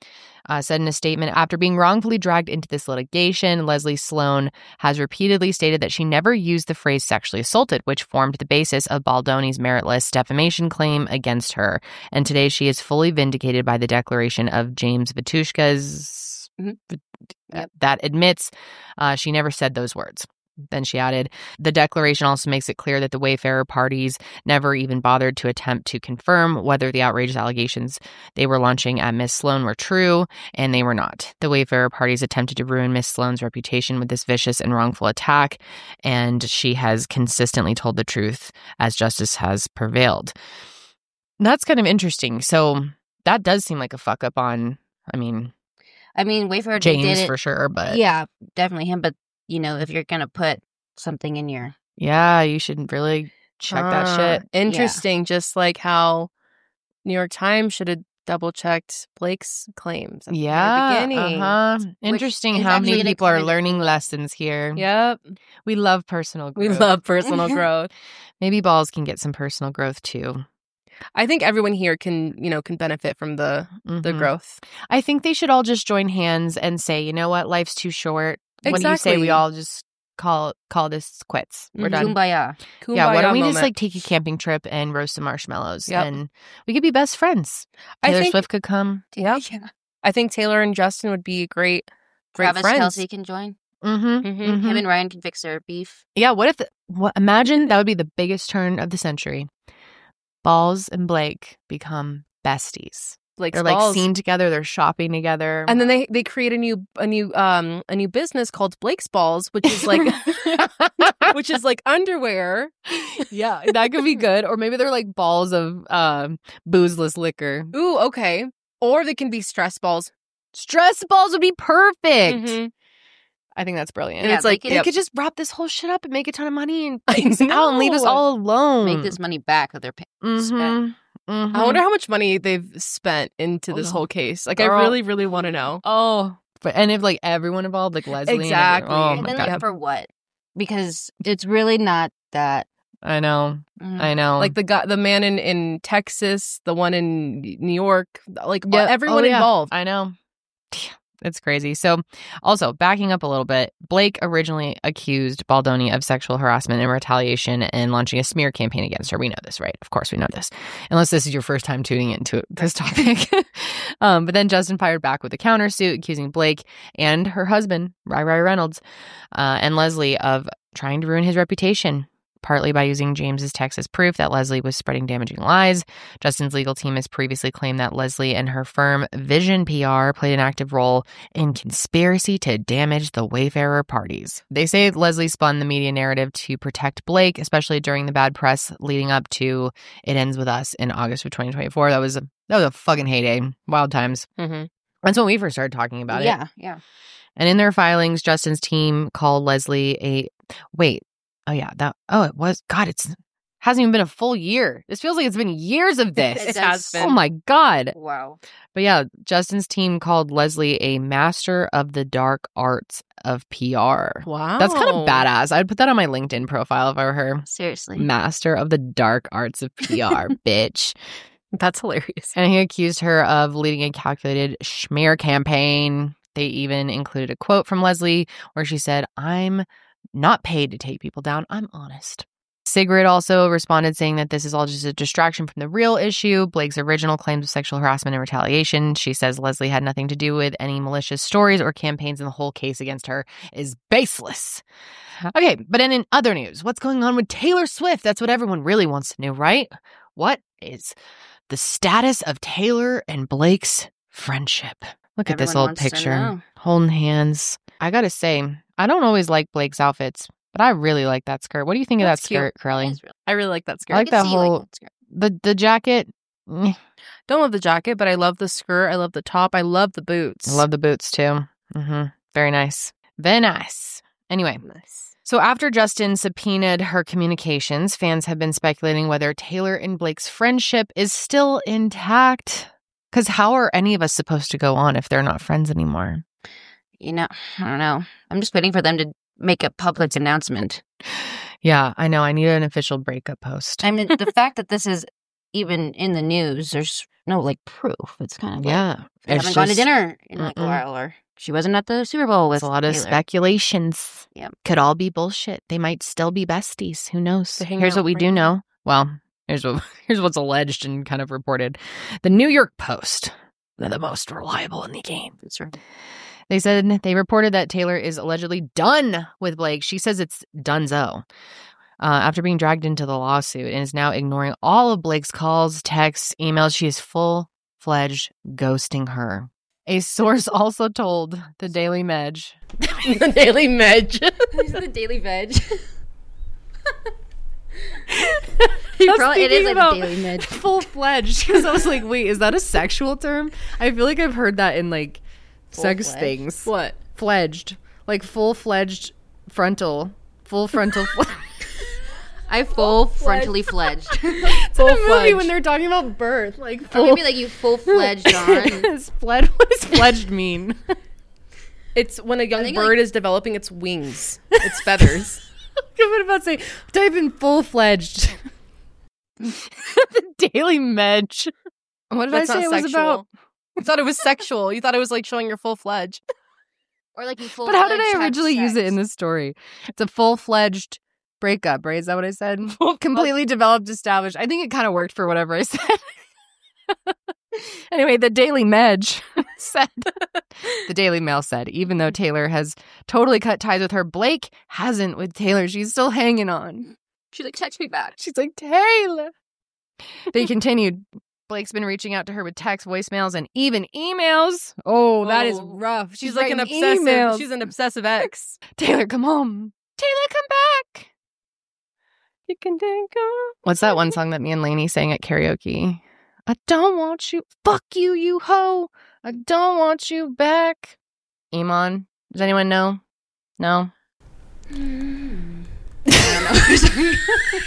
uh, said in a statement, after being wrongfully dragged into this litigation, Leslie Sloan has repeatedly stated that she never used the phrase sexually assaulted, which formed the basis of Baldoni's meritless defamation claim against her. And today she is fully vindicated by the declaration of James Vitushka's mm-hmm. yep. that admits uh, she never said those words. Then she added, the declaration also makes it clear that the Wayfarer parties never even bothered to attempt to confirm whether the outrageous allegations they were launching at Miss Sloan were true, and they were not. The Wayfarer parties attempted to ruin Miss Sloan's reputation with this vicious and wrongful attack, and she has consistently told the truth as justice has prevailed. That's kind of interesting. So that does seem like a fuck up on, I mean... I mean, Wayfarer James did it, for sure, but... Yeah, definitely him, but you know, if you're going to put something in your... Yeah, you should really check uh, that shit. Interesting. Yeah. Just like how New York Times should have double-checked Blake's claims at yeah, the beginning. Uh-huh. Interesting how many people are learning lessons here. Yep. We love personal growth. We love personal growth. Maybe Balls can get some personal growth, too. I think everyone here can, you know, can benefit from the mm-hmm. the growth. I think they should all just join hands and say, you know what, life's too short. What exactly. do you say we all just call call this quits? We're mm-hmm. done. Kumbaya. Kumbaya. Yeah, why don't we moment. just like take a camping trip and roast some marshmallows yep. and we could be best friends. Taylor I think, Swift could come. Yep. Yeah. I think Taylor and Justin would be great, great Travis friends. Kelce can join. Mm-hmm. Mm-hmm. Mm-hmm. Him and Ryan can fix their beef. Yeah, what if, the, what, imagine that would be the biggest turn of the century. Balls and Blake become besties. Blake's they're like balls. seen together. They're shopping together, and then they they create a new a new um a new business called Blake's Balls, which is like which is like underwear. Yeah, that could be good. Or maybe they're like balls of um boozeless liquor. Ooh, okay. Or they can be stress balls. Stress balls would be perfect. Mm-hmm. I think that's brilliant. And yeah, it's like they they yep. could just wrap this whole shit up and make a ton of money and take out and leave us all alone. Make this money back that they're paying. Mm-hmm. Mm-hmm. I wonder how much money they've spent into this oh, whole case. Like, girl. I really, really want to know. Oh, but and if like everyone involved, like Leslie, exactly. And, oh, and my then God. like for what? Because it's really not that. I know, mm. I know. Like the guy, the man in, in Texas, the one in New York, like yep. everyone oh, yeah. involved. I know. It's crazy. So also backing up a little bit, Blake originally accused Baldoni of sexual harassment and retaliation and launching a smear campaign against her. We know this, right? Of course we know this. Unless this is your first time tuning into this topic. um, but then Justin fired back with a countersuit accusing Blake and her husband, Ry Ry Reynolds, uh, and Leslie of trying to ruin his reputation, partly by using James's text as proof that Leslie was spreading damaging lies. Justin's legal team has previously claimed that Leslie and her firm Vision P R played an active role in conspiracy to damage the Wayfarer parties. They say Leslie spun the media narrative to protect Blake, especially during the bad press leading up to It Ends With Us in August of twenty twenty-four. That was a, that was a fucking heyday. Wild times. Mm-hmm. That's when we first started talking about yeah, it. Yeah, yeah. And in their filings, Justin's team called Leslie a... Wait. Oh, yeah. That. Oh, it was. God, it's hasn't even been a full year. This feels like it's been years of this. It has been. Oh, my God. Wow. But yeah, Justin's team called Leslie a master of the dark arts of P R. Wow. That's kind of badass. I'd put that on my LinkedIn profile if I were her. Seriously. Master of the dark arts of P R, bitch. That's hilarious. And he accused her of leading a calculated smear campaign. They even included a quote from Leslie where she said, "I'm not paid to take people down. I'm honest." Sigrid also responded saying that this is all just a distraction from the real issue, Blake's original claims of sexual harassment and retaliation. She says Leslie had nothing to do with any malicious stories or campaigns, and the whole case against her is baseless. Okay, but then in other news, what's going on with Taylor Swift? That's what everyone really wants to know, right? What is the status of Taylor and Blake's friendship? Look at Everyone this old wants to picture. know. Holding hands. I gotta say, I don't always like Blake's outfits, but I really like that skirt. What do you think That's of that skirt, cute. Curly? It's really- I really like that skirt. I like can that see you whole that skirt. the the jacket. eh, Don't love the jacket, but I love the skirt. I love the top. I love the boots. I love the boots too. Mm-hmm. Very nice. Very nice. Anyway, Nice. so after Justin subpoenaed her communications, fans have been speculating whether Taylor and Blake's friendship is still intact. Because how are any of us supposed to go on if they're not friends anymore? You know, I don't know. I'm just waiting for them to make a public announcement. Yeah, I know. I need an official breakup post. I mean, the fact that this is even in the news, there's no like proof. It's kind of Yeah. like they It's haven't gone to just- dinner in like a Mm-mm. while, or she wasn't at the Super Bowl with It's a lot of Taylor. speculations. Yep. Could all be bullshit. They might still be besties. Who knows? They hang Here's out what we right do now. know. Well, here's what here's what's alleged and kind of reported. The New York Post, they're the most reliable in the game. That's right. They said they reported that Taylor is allegedly done with Blake. She says it's donezo. Uh, after being dragged into the lawsuit and is now ignoring all of Blake's calls, texts, emails. She is full-fledged ghosting her. A source also told the Daily Medj. The Daily Medj. the Daily Veg. He Probably, it is like the Daily Medj. Full-fledged. Because I was like, wait, is that a sexual term? I feel like I've heard that in like sex Full-fledged? things. What? Fledged. Like full-fledged frontal. Full frontal. Fl- I full frontally fledged. It's in a movie when they're talking about birth. Like Or full. maybe like you full fledged on. Yes, fled. What does fledged mean? It's when a young think, bird like- is developing its wings, its feathers. I'm about to say, type in full-fledged. The Daily Medj. What did That's I say not it was sexual. about? You thought it was sexual. You thought it was like showing your full fledged. Or like you full But how did I originally use it in this story? It's a full-fledged breakup, right? Is that what I said? Completely developed, established. I think it kind of worked for whatever I said. Anyway, the Daily Medj said, the Daily Mail said, even though Taylor has totally cut ties with her, Blake hasn't with Taylor. She's still hanging on. She's like, text me back. She's like, Taylor. They continued. Blake's been reaching out to her with text, voicemails, and even emails. Oh, that is Oh. rough. She's, She's, like an writing obsessive. emails. She's an obsessive ex. Taylor, come home. Taylor, come back. You can take her. What's that one song that me and Lainey sang at karaoke? I don't want you. Fuck you, you hoe. I don't want you back. Iman. Does anyone know? No? I don't know.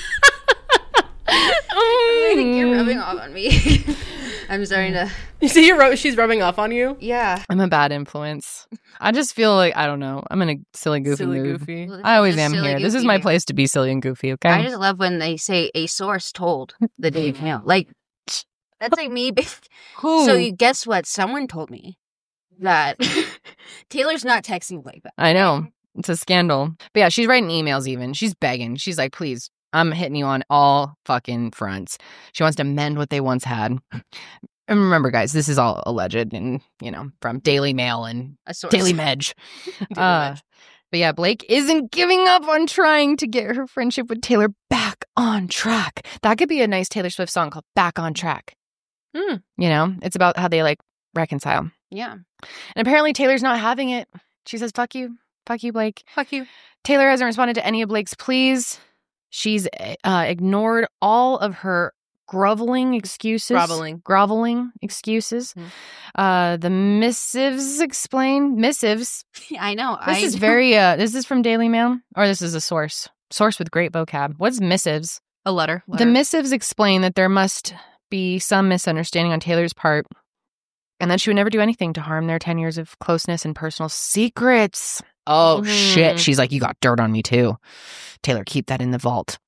I think you're rubbing off on me. I'm starting to. You see, you're ru- she's rubbing off on you. Yeah. I'm a bad influence. I just feel like, I don't know. I'm in a silly, goofy Silly mood. goofy. Well, this I is always just am silly here. This is goofy my here. place to be silly and goofy, okay? I just love when they say a source told the Daily Mail. Like, that's like me. being- Who? So you guess what? Someone told me that Taylor's not texting Blake back. I know. It's a scandal. But yeah, she's writing emails even. She's begging. She's like, please, I'm hitting you on all fucking fronts. She wants to mend what they once had. And remember, guys, this is all alleged and, you know, from Daily Mail and A source. Daily Medj. Daily Uh, Medj. But yeah, Blake isn't giving up on trying to get her friendship with Taylor back on track. That could be a nice Taylor Swift song called Back on Track. Hmm. You know, it's about how they like reconcile. Yeah. And apparently Taylor's not having it. She says, fuck you. Fuck you, Blake. Fuck you. Taylor hasn't responded to any of Blake's pleas. She's uh, ignored all of her groveling excuses. Groveling. Groveling excuses. Mhm. Uh, the missives explain. Missives. I know. This I is very, uh, this is from Daily Mail? Or this is a source? Source with great vocab. What's missives? A letter. The missives explain that there must be some misunderstanding on Taylor's part and that she would never do anything to harm their ten years of closeness and personal secrets. Oh, Mhm. shit. She's like, you got dirt on me, too. Taylor, keep that in the vault.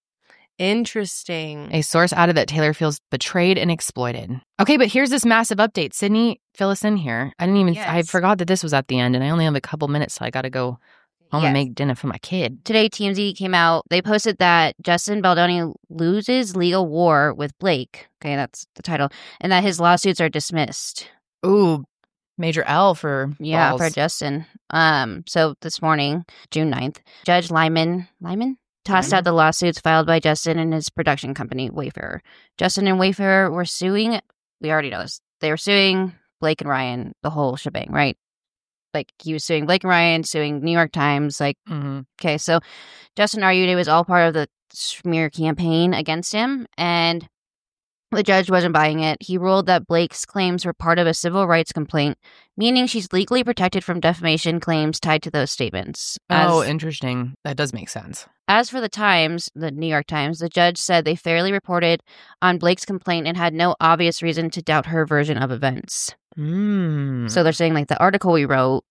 Interesting. A source added that Taylor feels betrayed and exploited. Okay, but here's this massive update. Sydney, fill us in here. I didn't even, I Yes. forgot that this was at the end, and I only have a couple minutes, so I got to go home Yes. and make dinner for my kid. Today, T M Z came out. They posted that Justin Baldoni loses legal war with Blake. Okay, that's the title. And that his lawsuits are dismissed. Ooh, major L for Yeah, balls. for Justin. Um, so this morning, June ninth, Judge Lyman Lyman tossed Lyman? out the lawsuits filed by Justin and his production company, Wayfarer. Justin and Wayfarer were suing, we already know this, they were suing Blake and Ryan, the whole shebang, right? Like, he was suing Blake and Ryan, suing New York Times, like, Mhm. okay, so Justin argued it was all part of the smear campaign against him, and the judge wasn't buying it. He ruled that Blake's claims were part of a civil rights complaint, meaning she's legally protected from defamation claims tied to those statements. As, Oh, interesting. That does make sense. as for the Times, the New York Times, the judge said they fairly reported on Blake's complaint and had no obvious reason to doubt her version of events. Mm. So they're saying, like, the article we wrote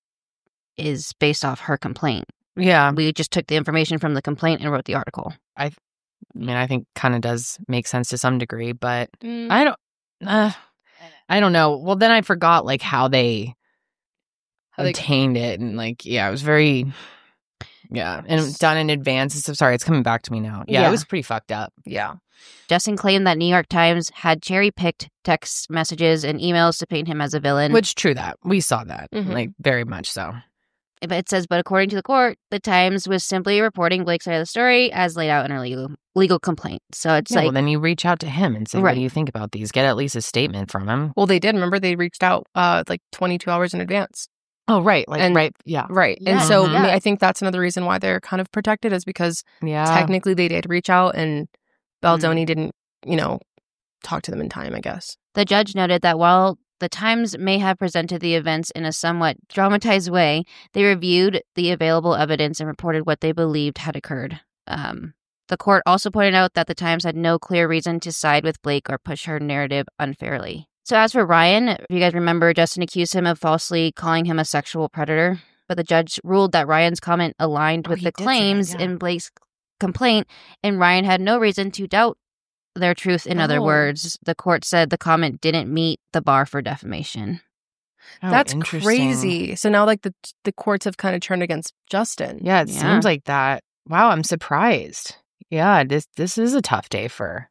is based off her complaint. yeah, We just took the information from the complaint and wrote the article. I mean, I think kind of does make sense to some degree, but Mm. I don't. Uh, I don't know. Well, then I forgot like how they How they- obtained it, and like yeah, it was very yeah, and done in advance. So sorry, it's coming back to me now. Yeah, Yeah. it was pretty fucked up. Yeah. Justin claimed that New York Times had cherry-picked text messages and emails to paint him as a villain. Which true that we saw that Mhm. like very much so. But it says, but according to the court, the Times was simply reporting Blake's side of the story as laid out in her legal legal complaint. So it's Yeah, like, well, then you reach out to him and say, "What Right. do you think about these?" Get at least a statement from him. Well, they did. Remember, they reached out uh, like twenty-two hours in advance. Oh, right, like And- right, yeah, Right. Yeah, And so Mhm. I mean, I think that's another reason why they're kind of protected is because yeah. technically they did reach out and Mm-hmm. Baldoni didn't, you know, talk to them in time, I guess. the judge noted that while the Times may have presented the events in a somewhat dramatized way, they reviewed the available evidence and reported what they believed had occurred. Um, the court also pointed out that the Times had no clear reason to side with Blake or push her narrative unfairly. So as for Ryan, if you guys remember, Justin accused him of falsely calling him a sexual predator, but the judge ruled that Ryan's comment aligned Oh, with he the did say that, claims yeah. in Blake's complaint, and Ryan had no reason to doubt their truth. In other Oh. words, the court said the comment didn't meet the bar for defamation. Oh, That's interesting. crazy. So now, like, the the courts have kind of turned against Justin. Yeah, it Yeah. seems like that. Wow, I'm surprised. Yeah, this this is a tough day for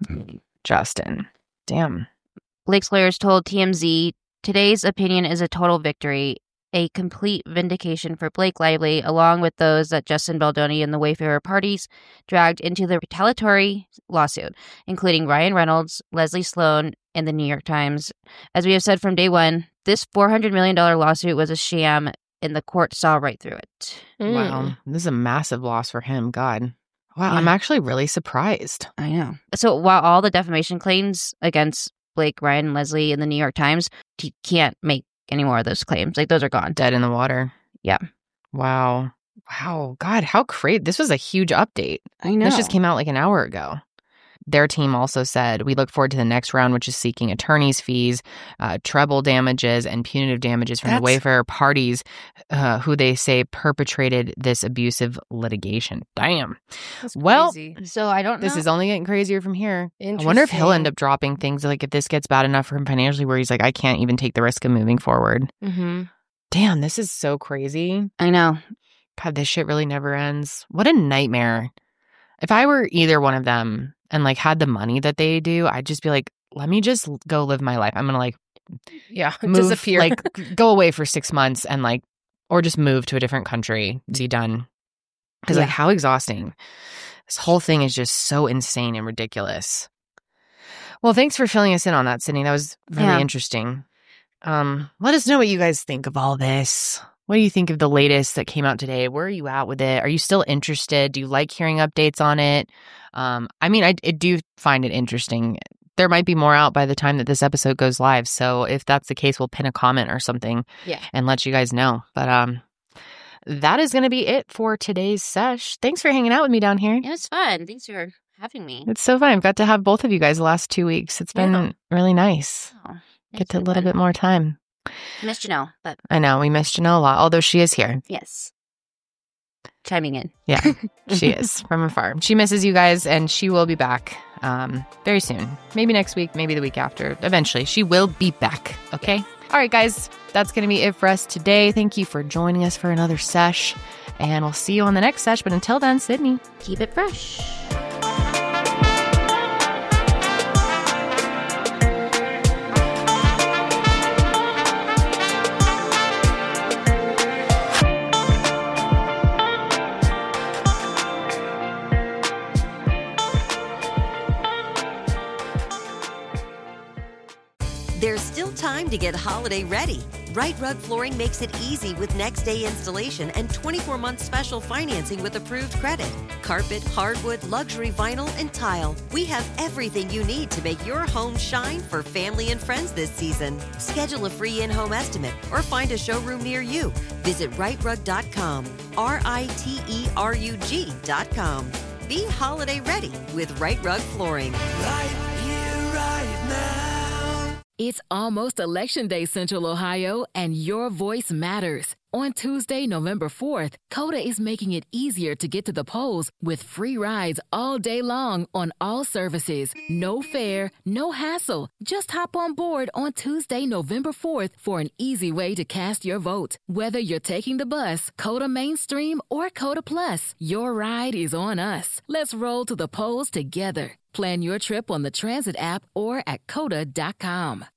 Justin. Damn. Blake's lawyers told T M Z, today's opinion is a total victory, a complete vindication for Blake Lively, along with those that Justin Baldoni and the Wayfarer parties dragged into the retaliatory lawsuit, including Ryan Reynolds, Leslie Sloan, and the New York Times. As we have said from day one, this four hundred million dollars lawsuit was a sham, and the court saw right through it. Mm. Wow, this is a massive loss for him. God. Wow, Yeah. I'm actually really surprised. I know. So while all the defamation claims against Blake, Ryan, and Leslie in the New York Times, he can't make any more of those claims. Like, those are gone. Dead in the water. Yeah. Wow. Wow. God, how crazy. This was a huge update. I know. This just came out like an hour ago. Their team also said, we look forward to the next round, which is seeking attorney's fees, uh, treble damages, and punitive damages from the That's- Wayfarer parties uh, who they say perpetrated this abusive litigation. Damn. That's Well, crazy. So I don't know. This is only getting crazier from here. I wonder if he'll end Interesting. up dropping things, like if this gets bad enough for him financially where he's like, I can't even take the risk of moving forward. Mm-hmm. Damn, this is so crazy. I know. God, this shit really never ends. What a nightmare. If I were either one of them and like had the money that they do, I'd just be like, let me just go live my life. I'm going to like Yeah. move, Disappear. like go away for six months and like, or just move to a different country, be done. Because like Yeah. how exhausting. This whole thing is just so insane and ridiculous. Well, thanks for filling us in on that, Sydney. That was really Yeah. interesting. Um, let us know what you guys think of all this. What do you think of the latest that came out today? Where are you at with it? Are you still interested? Do you like hearing updates on it? Um, I mean, I, I do find it interesting. There might be more out by the time that this episode goes live. So if that's the case, we'll pin a comment or something Yeah. and let you guys know. But um, that is going to be it for today's sesh. Thanks for hanging out with me down here. It was fun. Thanks for having me. It's so fun. I've got to have both of you guys the last two weeks. It's been Yeah. really nice. Oh, Get to a little bit more time. I missed Janelle, but I know we missed Janelle a lot, although she is here. yes. Chiming in. Yeah, she is from afar. She misses you guys, and she will be back um, very soon. Maybe next week, maybe the week after. Eventually, she will be back. Okay. All right, guys, that's going to be it for us today. Thank you for joining us for another sesh, and we'll see you on the next sesh. But until then, Sydney. Keep it fresh. There's still time to get holiday ready. Right Rug Flooring makes it easy with next day installation and twenty-four month special financing with approved credit. Carpet, hardwood, luxury vinyl, and tile. We have everything you need to make your home shine for family and friends this season. Schedule a free in-home estimate or find a showroom near you. Visit right rug dot com, R I T E R U G dot com. Be holiday ready with Right Rug Flooring. Right here, right now. It's almost Election Day, Central Ohio, and your voice matters. On Tuesday, November fourth, COTA is making it easier to get to the polls with free rides all day long on all services. No fare, no hassle. Just hop on board on Tuesday, November fourth for an easy way to cast your vote. Whether you're taking the bus, COTA Mainstream, or COTA Plus, your ride is on us. Let's roll to the polls together. Plan your trip on the Transit app or at cota dot com.